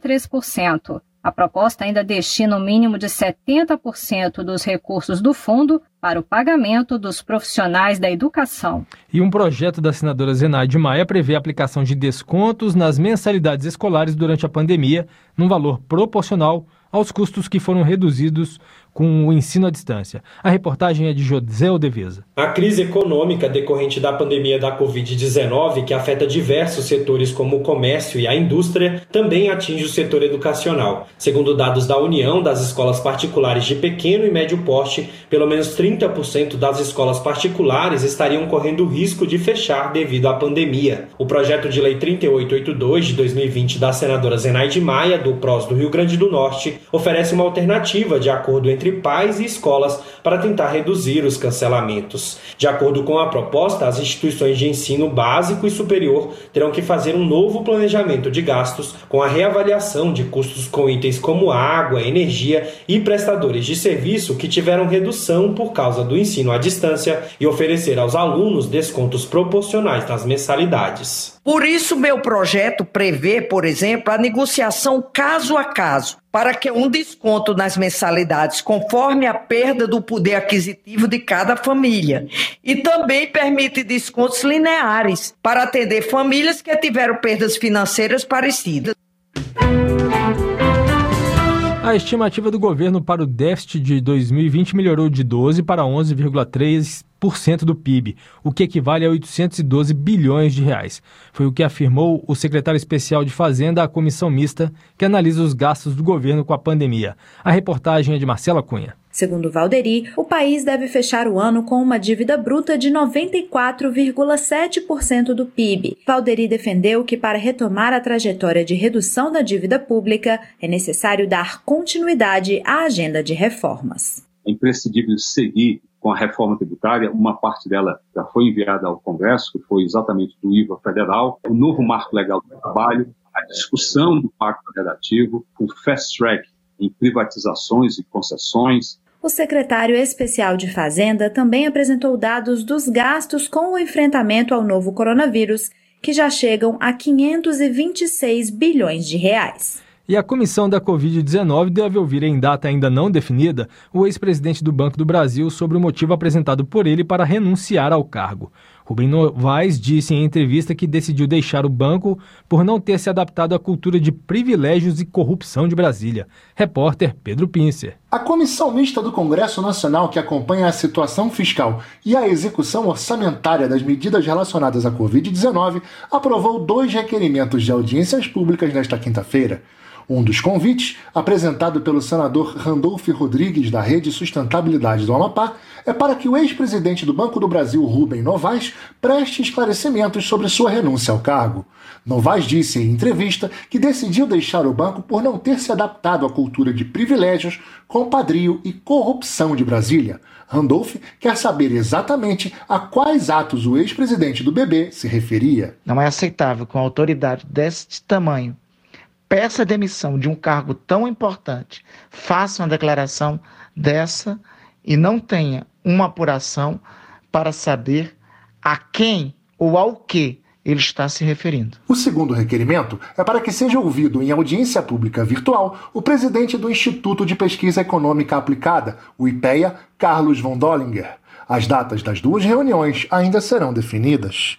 Speaker 1: 23%. A proposta ainda destina o mínimo de 70% dos recursos do fundo para o pagamento dos profissionais da educação.
Speaker 15: E um projeto da senadora Zenaide Maia prevê a aplicação de descontos nas mensalidades escolares durante a pandemia, num valor proporcional aos custos que foram reduzidos com o ensino à distância. A reportagem é de José Odeveza.
Speaker 20: A crise econômica decorrente da pandemia da Covid-19, que afeta diversos setores como o comércio e a indústria, também atinge o setor educacional. Segundo dados da União das escolas particulares de pequeno e médio porte, pelo menos 30% das escolas particulares estariam correndo risco de fechar devido à pandemia. O projeto de lei 3882 de 2020 da senadora Zenaide Maia, do PROS do Rio Grande do Norte, oferece uma alternativa de acordo entre pais e escolas para tentar reduzir os cancelamentos. De acordo com a proposta, as instituições de ensino básico e superior terão que fazer um novo planejamento de gastos com a reavaliação de custos com itens como água, energia e prestadores de serviço que tiveram redução por causa do ensino à distância e oferecer aos alunos descontos proporcionais nas mensalidades.
Speaker 21: Por isso, meu projeto prevê, por exemplo, a negociação caso a caso, para que um desconto nas mensalidades conforme a perda do poder aquisitivo de cada família. E também permite descontos lineares para atender famílias que tiveram perdas financeiras parecidas.
Speaker 15: A estimativa do governo para o déficit de 2020 melhorou de 12% para 11,3% do PIB, o que equivale a 812 bilhões de reais. Foi o que afirmou o secretário especial de Fazenda à comissão mista que analisa os gastos do governo com a pandemia. A reportagem é de Marcela Cunha.
Speaker 22: Segundo Valderi, o país deve fechar o ano com uma dívida bruta de 94,7% do PIB. Valderi defendeu que, para retomar a trajetória de redução da dívida pública, é necessário dar continuidade à agenda de reformas.
Speaker 23: É imprescindível seguir com a reforma tributária. Uma parte dela já foi enviada ao Congresso, que foi exatamente do IVA federal, o novo marco legal do trabalho, a discussão do pacto federativo, o fast track em privatizações e concessões.
Speaker 22: O secretário especial de Fazenda também apresentou dados dos gastos com o enfrentamento ao novo coronavírus, que já chegam a 526 bilhões de reais.
Speaker 15: E a comissão da Covid-19 deve ouvir em data ainda não definida o ex-presidente do Banco do Brasil sobre o motivo apresentado por ele para renunciar ao cargo. Rubem Novaes disse em entrevista que decidiu deixar o banco por não ter se adaptado à cultura de privilégios e corrupção de Brasília. Repórter Pedro Pincer.
Speaker 24: A Comissão Mista do Congresso Nacional, que acompanha a situação fiscal e a execução orçamentária das medidas relacionadas à Covid-19, aprovou 2 requerimentos de audiências públicas nesta quinta-feira. Um dos convites, apresentado pelo senador Randolfo Rodrigues, da Rede Sustentabilidade do Amapá, é para que o ex-presidente do Banco do Brasil, Rubem Novaes, preste esclarecimentos sobre sua renúncia ao cargo. Novaes disse em entrevista que decidiu deixar o banco por não ter se adaptado à cultura de privilégios, compadrio e corrupção de Brasília. Randolph quer saber exatamente a quais atos o ex-presidente do BB se referia.
Speaker 28: Não é aceitável que uma autoridade desse tamanho peça a demissão de um cargo tão importante, faça uma declaração dessa e não tenha uma apuração para saber a quem ou ao que ele está se referindo.
Speaker 24: O segundo requerimento é para que seja ouvido em audiência pública virtual o presidente do Instituto de Pesquisa Econômica Aplicada, o IPEA, Carlos von Dollinger. As datas das 2 reuniões ainda serão definidas.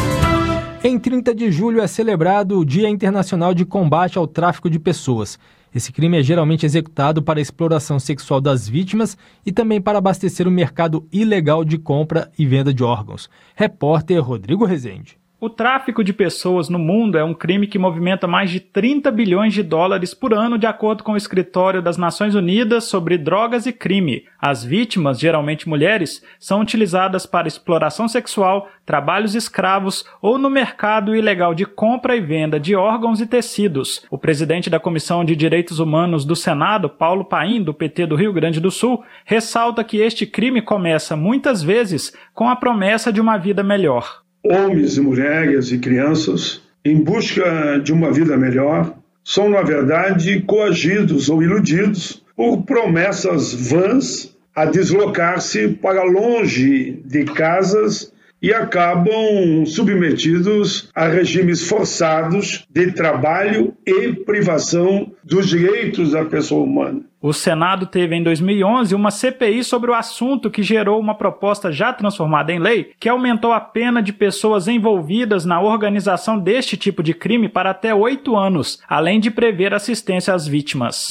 Speaker 24: Em 30 de julho é celebrado o Dia Internacional de Combate ao Tráfico de Pessoas.
Speaker 15: Esse crime é geralmente executado para a exploração sexual das vítimas e também para abastecer o mercado ilegal de compra e venda de órgãos. Repórter Rodrigo Rezende.
Speaker 2: O tráfico de pessoas no mundo é um crime que movimenta mais de 30 bilhões de dólares por ano, de acordo com o Escritório das Nações Unidas sobre Drogas e Crime. As vítimas, geralmente mulheres, são utilizadas para exploração sexual, trabalhos escravos ou no mercado ilegal de compra e venda de órgãos e tecidos. O presidente da Comissão de Direitos Humanos do Senado, Paulo Paim, do PT do Rio Grande do Sul, ressalta que este crime começa muitas vezes com a promessa de uma vida melhor.
Speaker 3: Homens e mulheres e crianças, em busca de uma vida melhor, são, na verdade, coagidos ou iludidos por promessas vãs a deslocar-se para longe de casas e acabam submetidos a regimes forçados de trabalho e privação dos direitos da pessoa humana.
Speaker 2: O Senado teve em 2011 uma CPI sobre o assunto que gerou uma proposta já transformada em lei que aumentou a pena de pessoas envolvidas na organização deste tipo de crime para até 8 anos, além de prever assistência às vítimas.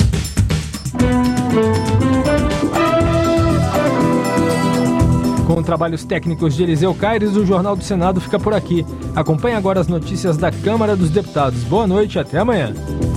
Speaker 15: Com trabalhos técnicos de Eliseu Caires, o Jornal do Senado fica por aqui. Acompanhe agora as notícias da Câmara dos Deputados. Boa noite e até amanhã.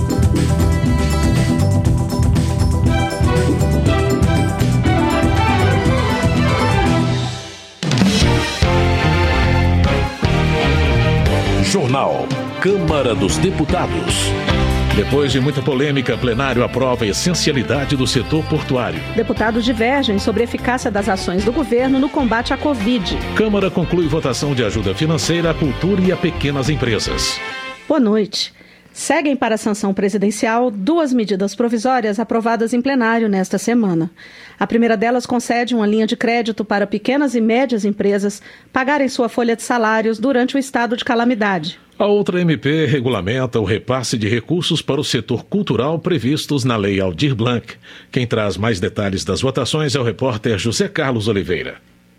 Speaker 14: Jornal Câmara dos Deputados. Depois de muita polêmica, plenário aprova a essencialidade do setor portuário.
Speaker 6: Deputados divergem sobre a eficácia das ações do governo no combate à Covid.
Speaker 14: Câmara conclui votação de ajuda financeira à cultura e a pequenas empresas.
Speaker 6: Boa noite. Seguem para a sanção presidencial 2 medidas provisórias aprovadas em plenário nesta semana. A primeira delas concede uma linha de crédito para pequenas e médias empresas pagarem sua folha de salários durante o estado de calamidade.
Speaker 14: A outra MP regulamenta o repasse de recursos para o setor cultural previstos na Lei Aldir Blanc. Quem traz mais detalhes das votações é o repórter José Carlos Oliveira.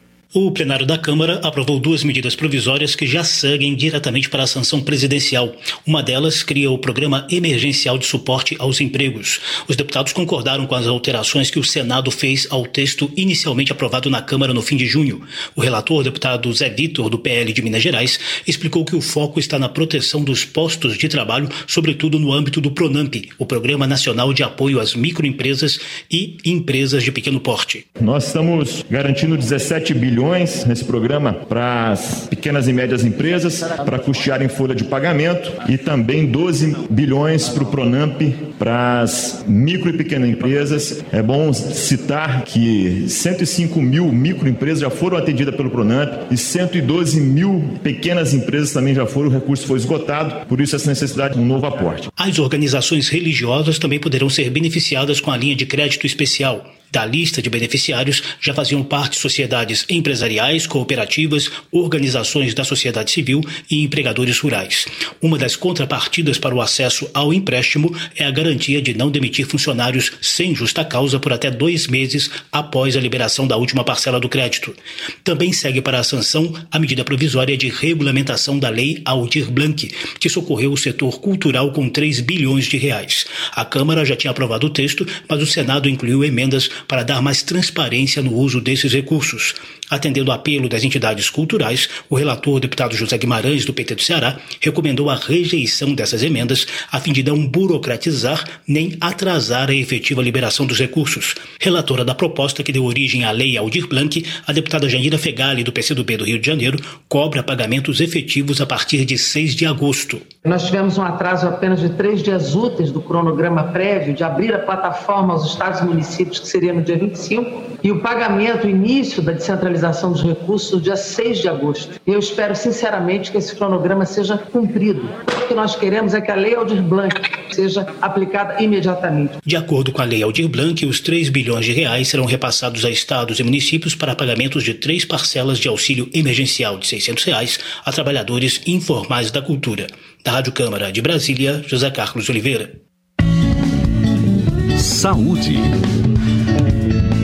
Speaker 7: O plenário da Câmara aprovou 2 medidas provisórias que já seguem diretamente para a sanção presidencial. Uma delas cria o Programa Emergencial de Suporte aos Empregos. Os deputados concordaram com as alterações que o Senado fez ao texto inicialmente aprovado na Câmara no fim de junho. O relator, o deputado Zé Vitor, do PL de Minas Gerais, explicou que o foco está na proteção dos postos de trabalho, sobretudo no âmbito do PRONAMP, o Programa Nacional de Apoio às Microempresas e Empresas de Pequeno Porte.
Speaker 8: Nós estamos garantindo 17 bilhões nesse programa para as pequenas e médias empresas, para custearem folha de pagamento, e também 12 bilhões para o PRONAMP, para as micro e pequenas empresas. É bom citar que 105 mil microempresas já foram atendidas pelo PRONAMP e 112 mil pequenas empresas também já foram, o recurso foi esgotado, por isso essa necessidade de um novo aporte.
Speaker 7: As organizações religiosas também poderão ser beneficiadas com a linha de crédito especial. Da lista de beneficiários já faziam parte sociedades empresariais, cooperativas, organizações da sociedade civil e empregadores rurais. Uma das contrapartidas para o acesso ao empréstimo é a garantia de não demitir funcionários sem justa causa por até 2 meses após a liberação da última parcela do crédito. Também segue para a sanção a medida provisória de regulamentação da Lei Aldir Blanc, que socorreu o setor cultural com 3 bilhões de reais. A Câmara já tinha aprovado o texto, mas o Senado incluiu emendas para dar mais transparência no uso desses recursos. Atendendo ao apelo das entidades culturais, o relator, o deputado José Guimarães, do PT do Ceará, recomendou a rejeição dessas emendas a fim de não burocratizar nem atrasar a efetiva liberação dos recursos. Relatora da proposta que deu origem à Lei Aldir Blanc, a deputada Janira Fegali, do PCdoB do Rio de Janeiro, cobra pagamentos efetivos a partir de 6 de agosto.
Speaker 11: Nós tivemos um atraso apenas de 3 dias úteis do cronograma prévio de abrir a plataforma aos estados e municípios, que seria no dia 25, e o pagamento, o início da descentralização dos recursos no dia 6 de agosto. Eu espero sinceramente que esse cronograma seja cumprido. O que nós queremos é que a Lei Aldir Blanc seja aplicada imediatamente.
Speaker 7: De acordo com a Lei Aldir Blanc, os 3 bilhões de reais serão repassados a estados e municípios para pagamentos de 3 parcelas de auxílio emergencial de R$ 600 a trabalhadores informais da cultura. Da Rádio Câmara de Brasília, José Carlos Oliveira.
Speaker 14: Saúde.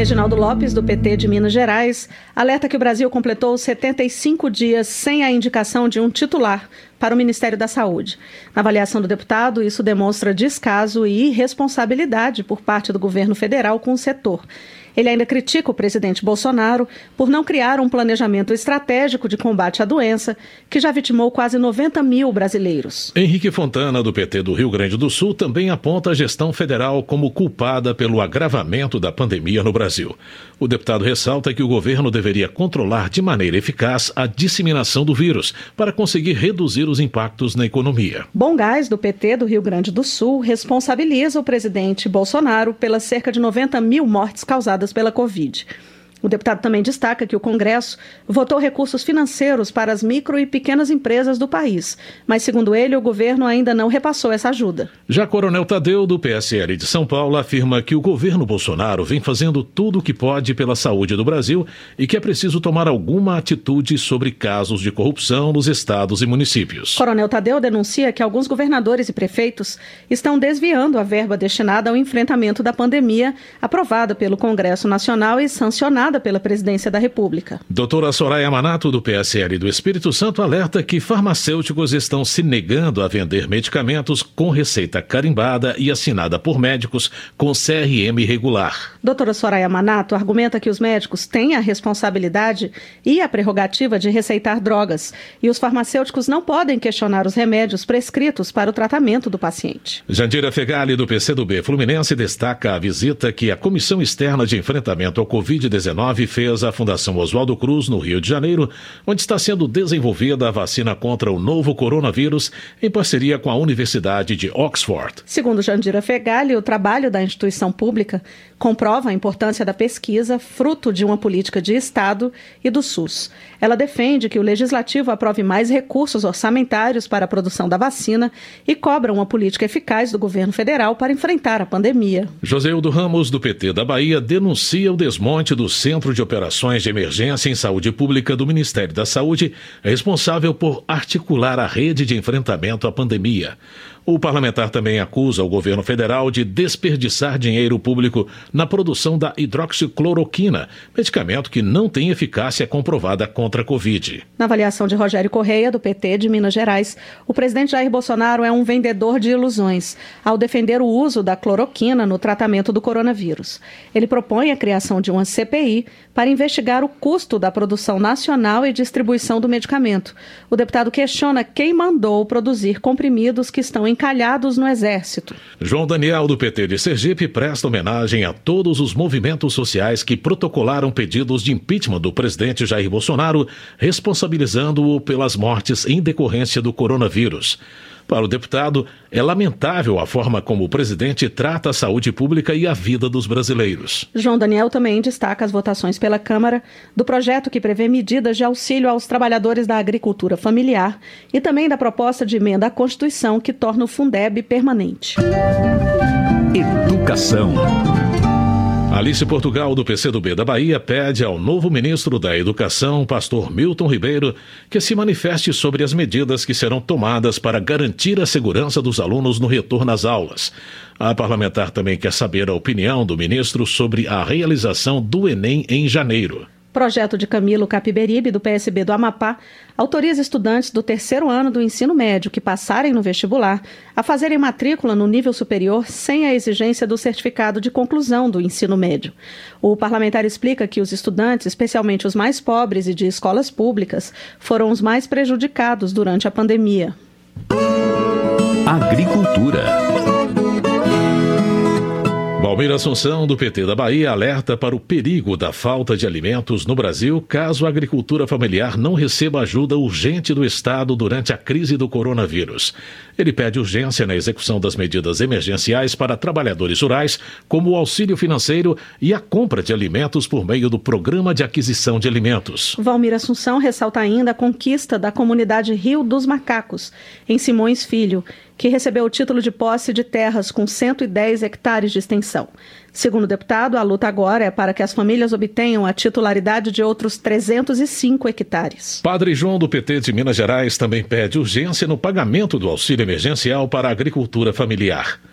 Speaker 6: Reginaldo Lopes, do PT de Minas Gerais, alerta que o Brasil completou 75 dias sem a indicação de um titular para o Ministério da Saúde. Na avaliação do deputado, isso demonstra descaso e irresponsabilidade por parte do governo federal com o setor. Ele ainda critica o presidente Bolsonaro por não criar um planejamento estratégico de combate à doença, que já vitimou quase 90 mil brasileiros.
Speaker 14: Henrique Fontana, do PT do Rio Grande do Sul, também aponta a gestão federal como culpada pelo agravamento da pandemia no Brasil. O deputado ressalta que o governo deveria controlar de maneira eficaz a disseminação do vírus para conseguir reduzir os impactos na economia.
Speaker 6: Bom Gás, do PT do Rio Grande do Sul, responsabiliza o presidente Bolsonaro pelas cerca de 90 mil mortes causadas pela Covid. O deputado também destaca que o Congresso votou recursos financeiros para as micro e pequenas empresas do país, mas, segundo ele, o governo ainda não repassou essa ajuda.
Speaker 14: Já Coronel Tadeu, do PSL de São Paulo, afirma que o governo Bolsonaro vem fazendo tudo o que pode pela saúde do Brasil e que é preciso tomar alguma atitude sobre casos de corrupção nos estados e municípios.
Speaker 6: Coronel Tadeu denuncia que alguns governadores e prefeitos estão desviando a verba destinada ao enfrentamento da pandemia, aprovada pelo Congresso Nacional e sancionada pela Presidência da República.
Speaker 14: Doutora Soraya Manato, do PSL do Espírito Santo, alerta que farmacêuticos estão se negando a vender medicamentos com receita carimbada e assinada por médicos com CRM regular.
Speaker 6: Doutora Soraya Manato argumenta que os médicos têm a responsabilidade e a prerrogativa de receitar drogas e os farmacêuticos não podem questionar os remédios prescritos para o tratamento do paciente.
Speaker 14: Jandira Fegali, do PCdoB Fluminense, destaca a visita que a Comissão Externa de Enfrentamento ao Covid-19 fez à Fundação Oswaldo Cruz, no Rio de Janeiro, onde está sendo desenvolvida a vacina contra o novo coronavírus em parceria com a Universidade de Oxford.
Speaker 6: Segundo Jandira Fegali, o trabalho da instituição pública comprova a importância da pesquisa, fruto de uma política de Estado e do SUS. Ela defende que o Legislativo aprove mais recursos orçamentários para a produção da vacina e cobra uma política eficaz do governo federal para enfrentar a pandemia.
Speaker 14: Joseildo Ramos, do PT da Bahia, denuncia o desmonte do Centro de Operações de Emergência em Saúde Pública do Ministério da Saúde, responsável por articular a rede de enfrentamento à pandemia. O parlamentar também acusa o governo federal de desperdiçar dinheiro público na produção da hidroxicloroquina, medicamento que não tem eficácia comprovada contra a Covid.
Speaker 6: Na avaliação de Rogério Correia, do PT de Minas Gerais, o presidente Jair Bolsonaro é um vendedor de ilusões ao defender o uso da cloroquina no tratamento do coronavírus. Ele propõe a criação de uma CPI para investigar o custo da produção nacional e distribuição do medicamento. O deputado questiona quem mandou produzir comprimidos que estão encalhados no Exército.
Speaker 14: João Daniel, do PT de Sergipe, presta homenagem a todos os movimentos sociais que protocolaram pedidos de impeachment do presidente Jair Bolsonaro, responsabilizando-o pelas mortes em decorrência do coronavírus. Para o deputado, é lamentável a forma como o presidente trata a saúde pública e a vida dos brasileiros.
Speaker 6: João Daniel também destaca as votações pela Câmara do projeto que prevê medidas de auxílio aos trabalhadores da agricultura familiar e também da proposta de emenda à Constituição que torna o Fundeb permanente.
Speaker 14: Educação. Alice Portugal, do PCdoB da Bahia, pede ao novo ministro da Educação, pastor Milton Ribeiro, que se manifeste sobre as medidas que serão tomadas para garantir a segurança dos alunos no retorno às aulas. A parlamentar também quer saber a opinião do ministro sobre a realização do Enem em janeiro.
Speaker 6: Projeto de Camilo Capiberibe, do PSB do Amapá, autoriza estudantes do terceiro ano do ensino médio que passarem no vestibular a fazerem matrícula no nível superior sem a exigência do certificado de conclusão do ensino médio. O parlamentar explica que os estudantes, especialmente os mais pobres e de escolas públicas, foram os mais prejudicados durante a pandemia.
Speaker 14: Agricultura. Valmir Assunção, do PT da Bahia, alerta para o perigo da falta de alimentos no Brasil caso a agricultura familiar não receba ajuda urgente do Estado durante a crise do coronavírus. Ele pede urgência na execução das medidas emergenciais para trabalhadores rurais, como o auxílio financeiro e a compra de alimentos por meio do Programa de Aquisição de Alimentos.
Speaker 6: Valmir Assunção ressalta ainda a conquista da comunidade Rio dos Macacos, em Simões Filho, que recebeu o título de posse de terras com 110 hectares de extensão. Segundo o deputado, a luta agora é para que as famílias obtenham a titularidade de outros 305 hectares.
Speaker 14: Padre João, do PT de Minas Gerais, também pede urgência no pagamento do auxílio emergencial para a agricultura familiar.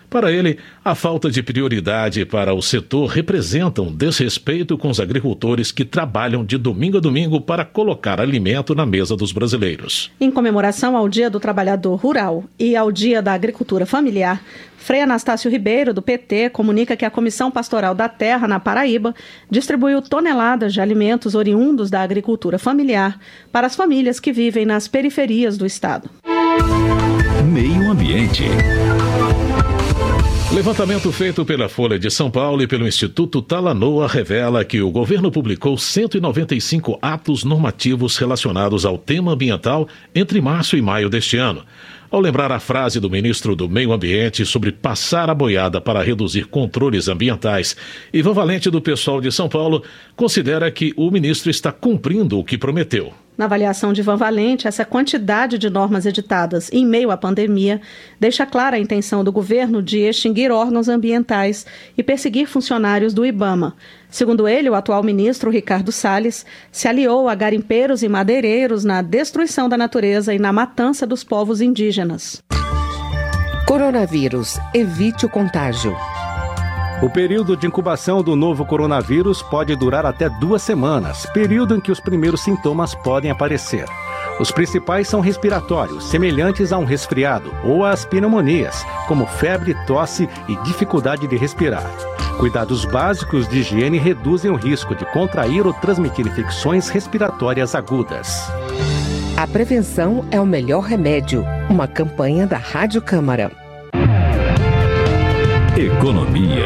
Speaker 14: Para ele, a falta de prioridade para o setor representa um desrespeito com os agricultores que trabalham de domingo a domingo para colocar alimento na mesa dos brasileiros.
Speaker 6: Em comemoração ao Dia do Trabalhador Rural e ao Dia da Agricultura Familiar, Frei Anastácio Ribeiro, do PT, comunica que a Comissão Pastoral da Terra, na Paraíba, distribuiu toneladas de alimentos oriundos da agricultura familiar para as famílias que vivem nas periferias do estado.
Speaker 4: Meio Ambiente.
Speaker 14: Levantamento feito pela Folha de São Paulo e pelo Instituto Talanoa revela que o governo publicou 195 atos normativos relacionados ao tema ambiental entre março e maio deste ano. Ao lembrar a frase do ministro do Meio Ambiente sobre passar a boiada para reduzir controles ambientais, Ivan Valente, do PSOL de São Paulo, considera que o ministro está cumprindo o que prometeu.
Speaker 6: Na avaliação de Ivan Valente, essa quantidade de normas editadas em meio à pandemia deixa clara a intenção do governo de extinguir órgãos ambientais e perseguir funcionários do IBAMA. Segundo ele, o atual ministro Ricardo Salles se aliou a garimpeiros e madeireiros na destruição da natureza e na matança dos povos indígenas.
Speaker 5: Coronavírus. Evite o contágio.
Speaker 9: O período de incubação do novo coronavírus pode durar até 2 semanas, período em que os primeiros sintomas podem aparecer. Os principais são respiratórios, semelhantes a um resfriado, ou às pneumonias, como febre, tosse e dificuldade de respirar. Cuidados básicos de higiene reduzem o risco de contrair ou transmitir infecções respiratórias agudas.
Speaker 5: A prevenção é o melhor remédio. Uma campanha da Rádio Câmara.
Speaker 4: Economia.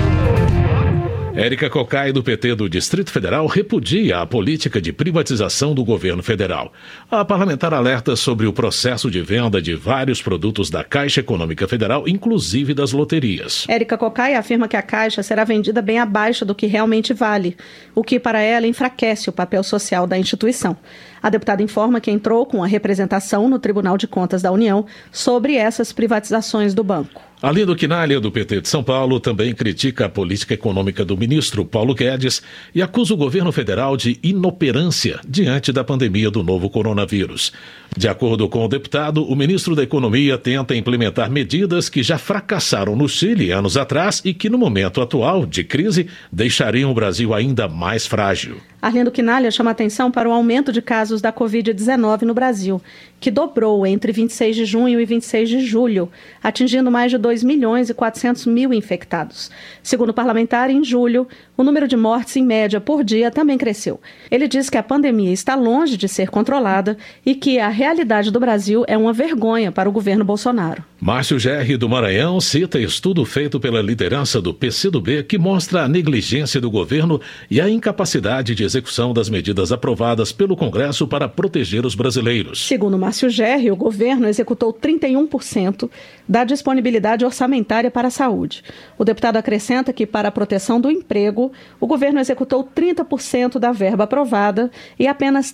Speaker 14: Érica Cocai, do PT do Distrito Federal, repudia a política de privatização do governo federal. A parlamentar alerta sobre o processo de venda de vários produtos da Caixa Econômica Federal, inclusive das loterias.
Speaker 6: Érica Cocai afirma que a Caixa será vendida bem abaixo do que realmente vale, o que para ela enfraquece o papel social da instituição. A deputada informa que entrou com a representação no Tribunal de Contas da União sobre essas privatizações do banco.
Speaker 14: Além Quinalha, do PT de São Paulo, também critica a política econômica do ministro Paulo Guedes e acusa o governo federal de inoperância diante da pandemia do novo coronavírus. De acordo com o deputado, o ministro da Economia tenta implementar medidas que já fracassaram no Chile anos atrás e que, no momento atual de crise, deixariam o Brasil ainda mais frágil.
Speaker 6: Arlindo Quinalha chama atenção para o aumento de casos da Covid-19 no Brasil, que dobrou entre 26 de junho e 26 de julho, atingindo mais de 2.400.000 infectados. Segundo o parlamentar, em julho, o número de mortes em média por dia também cresceu. Ele diz que a pandemia está longe de ser controlada e que a realidade do Brasil é uma vergonha para o governo Bolsonaro.
Speaker 14: Márcio Gerri, do Maranhão, cita estudo feito pela liderança do PCdoB que mostra a negligência do governo e a incapacidade de execução das medidas aprovadas pelo Congresso para proteger os brasileiros.
Speaker 6: Segundo Márcio Gerri, o governo executou 31% da disponibilidade orçamentária para a saúde. O deputado acrescenta que, para a proteção do emprego, o governo executou 30% da verba aprovada e apenas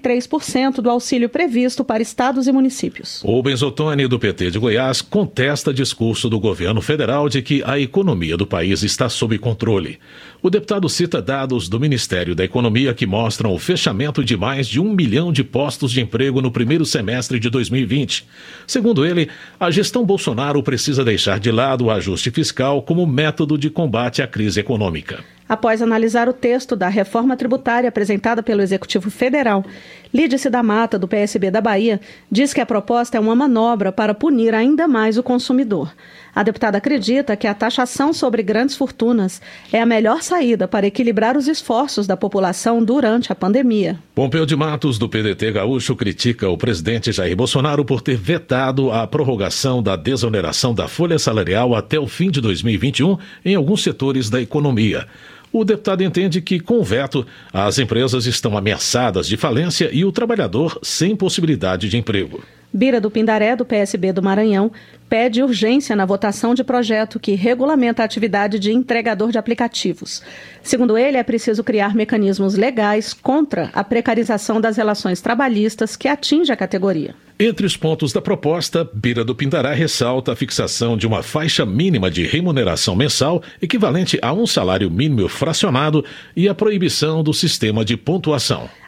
Speaker 6: 33% do auxílio previsto para estados e municípios.
Speaker 14: O Benzotoni, do PT de Goiás, contesta discurso do governo federal de que a economia do país está sob controle. O deputado cita dados do Ministério da Economia que mostram o fechamento de mais de 1 milhão de postos de emprego no primeiro semestre de 2020. Segundo ele, a gestão Bolsonaro precisa deixar de lado o ajuste fiscal como método de combate à crise econômica.
Speaker 6: Após analisar o texto da reforma tributária apresentada pelo Executivo Federal, Lídice da Mata, do PSB da Bahia, diz que a proposta é uma manobra para punir ainda mais o consumidor. A deputada acredita que a taxação sobre grandes fortunas é a melhor saída para equilibrar os esforços da população durante a pandemia.
Speaker 14: Pompeu de Matos, do PDT gaúcho, critica o presidente Jair Bolsonaro por ter vetado a prorrogação da desoneração da folha salarial até o fim de 2021 em alguns setores da economia. O deputado entende que, com o veto, as empresas estão ameaçadas de falência e o trabalhador sem possibilidade de emprego.
Speaker 6: Bira do Pindaré, do PSB do Maranhão, pede urgência na votação de projeto que regulamenta a atividade de entregador de aplicativos. Segundo ele, é preciso criar mecanismos legais contra a precarização das relações trabalhistas que atinge a categoria.
Speaker 14: Entre os pontos da proposta, Bira do Pindaré ressalta a fixação de uma faixa mínima de remuneração mensal equivalente a um salário mínimo fracionado e a proibição do sistema de pontuação.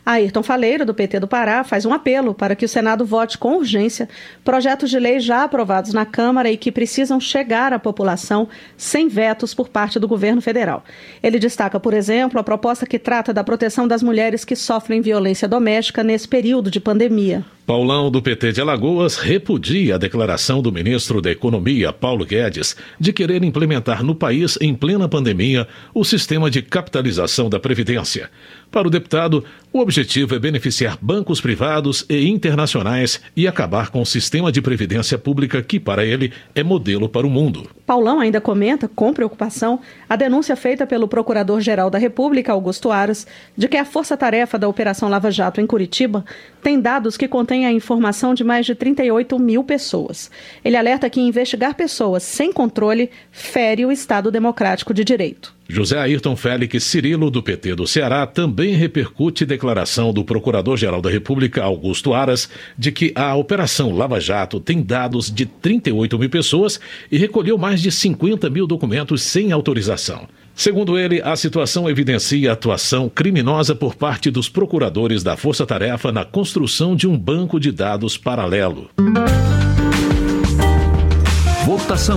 Speaker 6: Ayrton Faleiro, do PT do Pará, faz um apelo para que o Senado vote com urgência projetos de lei já aprovados na Câmara e que precisam chegar à população sem vetos por parte do governo federal. Ele destaca, por exemplo, a proposta que trata da proteção das mulheres que sofrem violência doméstica nesse período de pandemia.
Speaker 14: Paulão, do PT de Alagoas, repudia a declaração do ministro da Economia, Paulo Guedes, de querer implementar no país, em plena pandemia, o sistema de capitalização da Previdência. Para o deputado, o objetivo é beneficiar bancos privados e internacionais e acabar com o sistema de previdência pública que, para ele, é modelo para o mundo.
Speaker 6: Paulão ainda comenta, com preocupação, a denúncia feita pelo Procurador-Geral da República, Augusto Aras, de que a força-tarefa da Operação Lava Jato em Curitiba tem dados que contêm a informação de mais de 38 mil pessoas. Ele alerta que investigar pessoas sem controle fere o Estado Democrático de Direito.
Speaker 14: José Ayrton Félix Cirilo, do PT do Ceará, também repercute declaração do Procurador-Geral da República, Augusto Aras, de que a Operação Lava Jato tem dados de 38 mil pessoas e recolheu mais de 50 mil documentos sem autorização. Segundo ele, a situação evidencia atuação criminosa por parte dos procuradores da Força Tarefa na construção de um banco de dados paralelo.
Speaker 4: Votação.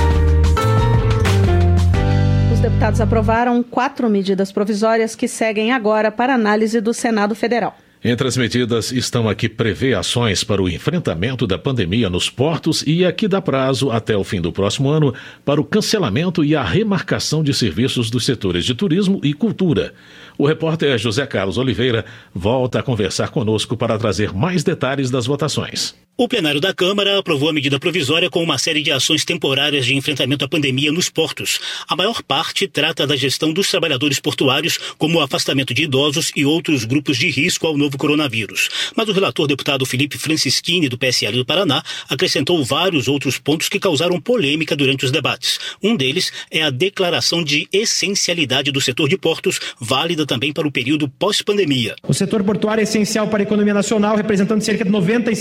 Speaker 6: Os deputados aprovaram 4 medidas provisórias que seguem agora para análise do Senado Federal.
Speaker 14: Entre as medidas estão aqui prever ações para o enfrentamento da pandemia nos portos e aqui dá prazo até o fim do próximo ano para o cancelamento e a remarcação de serviços dos setores de turismo e cultura. O repórter José Carlos Oliveira volta a conversar conosco para trazer mais detalhes das votações.
Speaker 7: O plenário da Câmara aprovou a medida provisória com uma série de ações temporárias de enfrentamento à pandemia nos portos. A maior parte trata da gestão dos trabalhadores portuários, como o afastamento de idosos e outros grupos de risco ao novo coronavírus. Mas o relator deputado Felipe Francischini, do PSL do Paraná, acrescentou vários outros pontos que causaram polêmica durante os debates. Um deles é a declaração de essencialidade do setor de portos, válida também para o período pós-pandemia.
Speaker 10: O setor portuário é essencial para a economia nacional, representando cerca de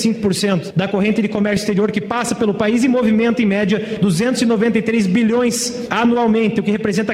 Speaker 10: 95% da corrente de comércio exterior que passa pelo país e movimenta, em média, 293 bilhões anualmente, o que representa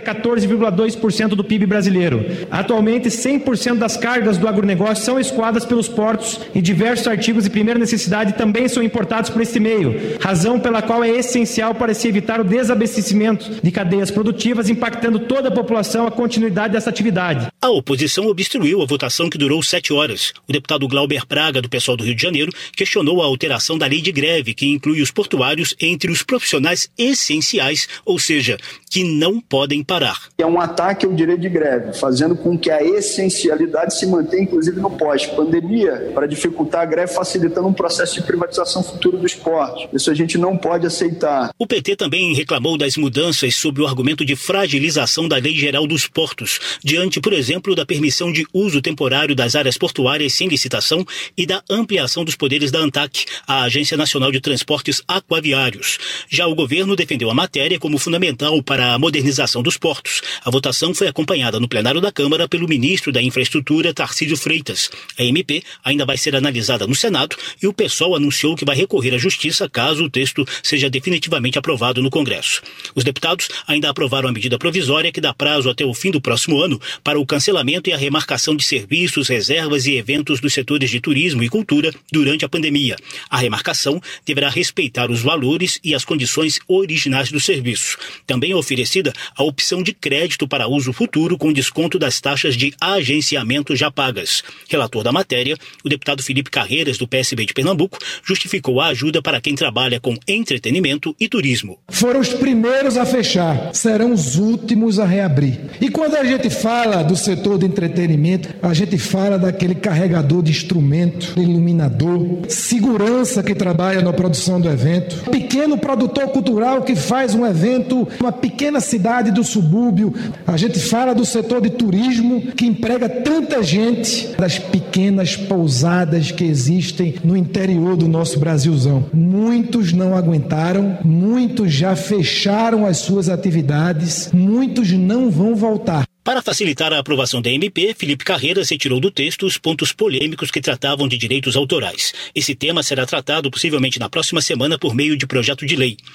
Speaker 10: 14,2% do PIB brasileiro. Atualmente, 100% das cargas do agronegócio são escoadas pelos portos e diversos artigos de primeira necessidade também são importados por este meio, razão pela qual é essencial para se evitar o desabastecimento de cadeias produtivas, impactando toda a população a continuidade dessa atividade.
Speaker 7: A oposição obstruiu a votação que durou 7 horas. O deputado Glauber Braga, do PSOL do Rio de Janeiro, questionou a alteração da lei de greve, que inclui os portuários entre os profissionais essenciais, ou seja, que não podem parar.
Speaker 12: É um ataque ao direito de greve, fazendo com que a essencialidade se mantenha, inclusive no pós-pandemia, para dificultar a greve, facilitando um processo de privatização futura dos portos. Isso a gente não pode aceitar.
Speaker 7: O PT também reclamou das mudanças sob o argumento de fragilização da Lei Geral dos Portos, diante, por exemplo, da permissão de uso temporário das áreas portuárias sem licitação e da ampliação dos poderes da ANTAQ, a Agência Nacional de Transportes Aquaviários. Já o governo defendeu a matéria como fundamental para a modernização dos portos. A votação foi acompanhada no plenário da Câmara pelo ministro da Infraestrutura, Tarcísio Freitas. A MP ainda vai ser analisada no Senado e o PSOL anunciou que vai recorrer à Justiça caso o texto seja definitivamente aprovado no Congresso. Os deputados ainda aprovaram a medida provisória que dá prazo até o fim do próximo ano para o cancelamento e a remarcação de serviços, reservas e eventos dos setores de turismo e cultura durante a pandemia. A remarcação deverá respeitar os valores e as condições originais do serviço. Também é oferecida a opção de crédito para uso futuro com desconto das taxas de agenciamento já pagas. Relator da matéria, o deputado Felipe Carreiras, do PSB de Pernambuco, justificou a ajuda para quem trabalha com entretenimento e turismo.
Speaker 13: Foram os primeiros a fechar, serão os últimos a reabrir. E quando a gente fala do setor de entretenimento, a gente fala daquele carregador de instrumento, iluminador, segurança que trabalha na produção do evento, pequeno produtor cultural que faz um evento numa pequena cidade do subúrbio. A gente fala do setor de turismo que emprega tanta gente, das pequenas pousadas que existem no interior do nosso Brasilzão. Muitos não aguentaram, muitos já fecharam as suas atividades, muitos não vão voltar.
Speaker 7: Para facilitar a aprovação da MP, Felipe Carreiras retirou do texto os pontos polêmicos que tratavam de direitos autorais. Esse tema será tratado possivelmente na próxima semana por meio de projeto de lei.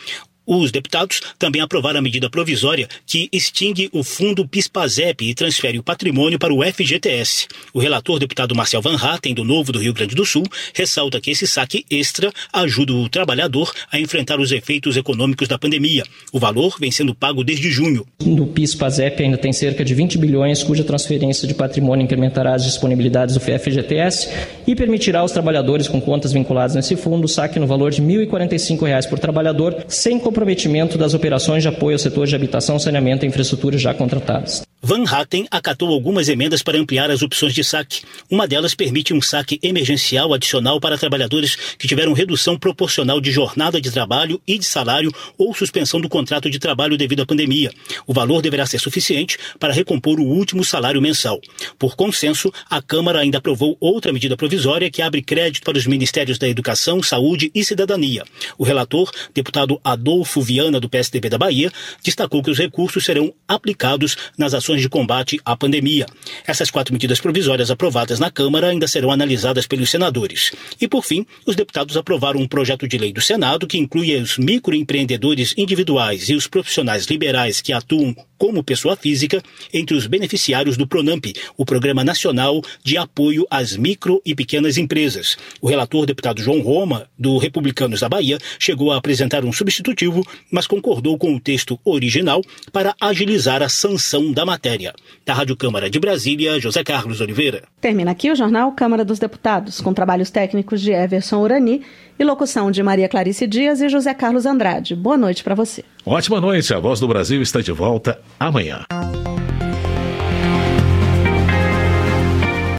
Speaker 7: Os deputados também aprovaram a medida provisória que extingue o fundo PIS/PASEP e transfere o patrimônio para o FGTS. O relator, deputado Marcel Van Hatten, do Novo do Rio Grande do Sul, ressalta que esse saque extra ajuda o trabalhador a enfrentar os efeitos econômicos da pandemia. O valor vem sendo pago desde junho.
Speaker 1: No PIS/PASEP ainda tem cerca de 20 bilhões, cuja transferência de patrimônio incrementará as disponibilidades do FGTS e permitirá aos trabalhadores com contas vinculadas nesse fundo saque no valor de R$ 1.045 por trabalhador, sem comprometimento das operações de apoio ao setor de habitação, saneamento e infraestrutura já contratadas.
Speaker 7: Van Hatten acatou algumas emendas para ampliar as opções de saque. Uma delas permite um saque emergencial adicional para trabalhadores que tiveram redução proporcional de jornada de trabalho e de salário ou suspensão do contrato de trabalho devido à pandemia. O valor deverá ser suficiente para recompor o último salário mensal. Por consenso, a Câmara ainda aprovou outra medida provisória que abre crédito para os Ministérios da Educação, Saúde e Cidadania. O relator, deputado Adolfo Viana, do PSDB da Bahia, destacou que os recursos serão aplicados nas ações de combate à pandemia. Essas 4 medidas provisórias aprovadas na Câmara ainda serão analisadas pelos senadores. E, por fim, os deputados aprovaram um projeto de lei do Senado que inclui os microempreendedores individuais e os profissionais liberais que atuam como pessoa física entre os beneficiários do PRONAMP, o Programa Nacional de Apoio às Micro e Pequenas Empresas. O relator, deputado João Roma, do Republicanos da Bahia, chegou a apresentar um substitutivo, mas concordou com o texto original para agilizar a sanção da matéria. Da Rádio Câmara de Brasília, José Carlos Oliveira.
Speaker 6: Termina aqui o Jornal Câmara dos Deputados, com trabalhos técnicos de Everson Urani e locução de Maria Clarice Dias e José Carlos Andrade. Boa noite para você.
Speaker 14: Ótima noite. A Voz do Brasil está de volta amanhã.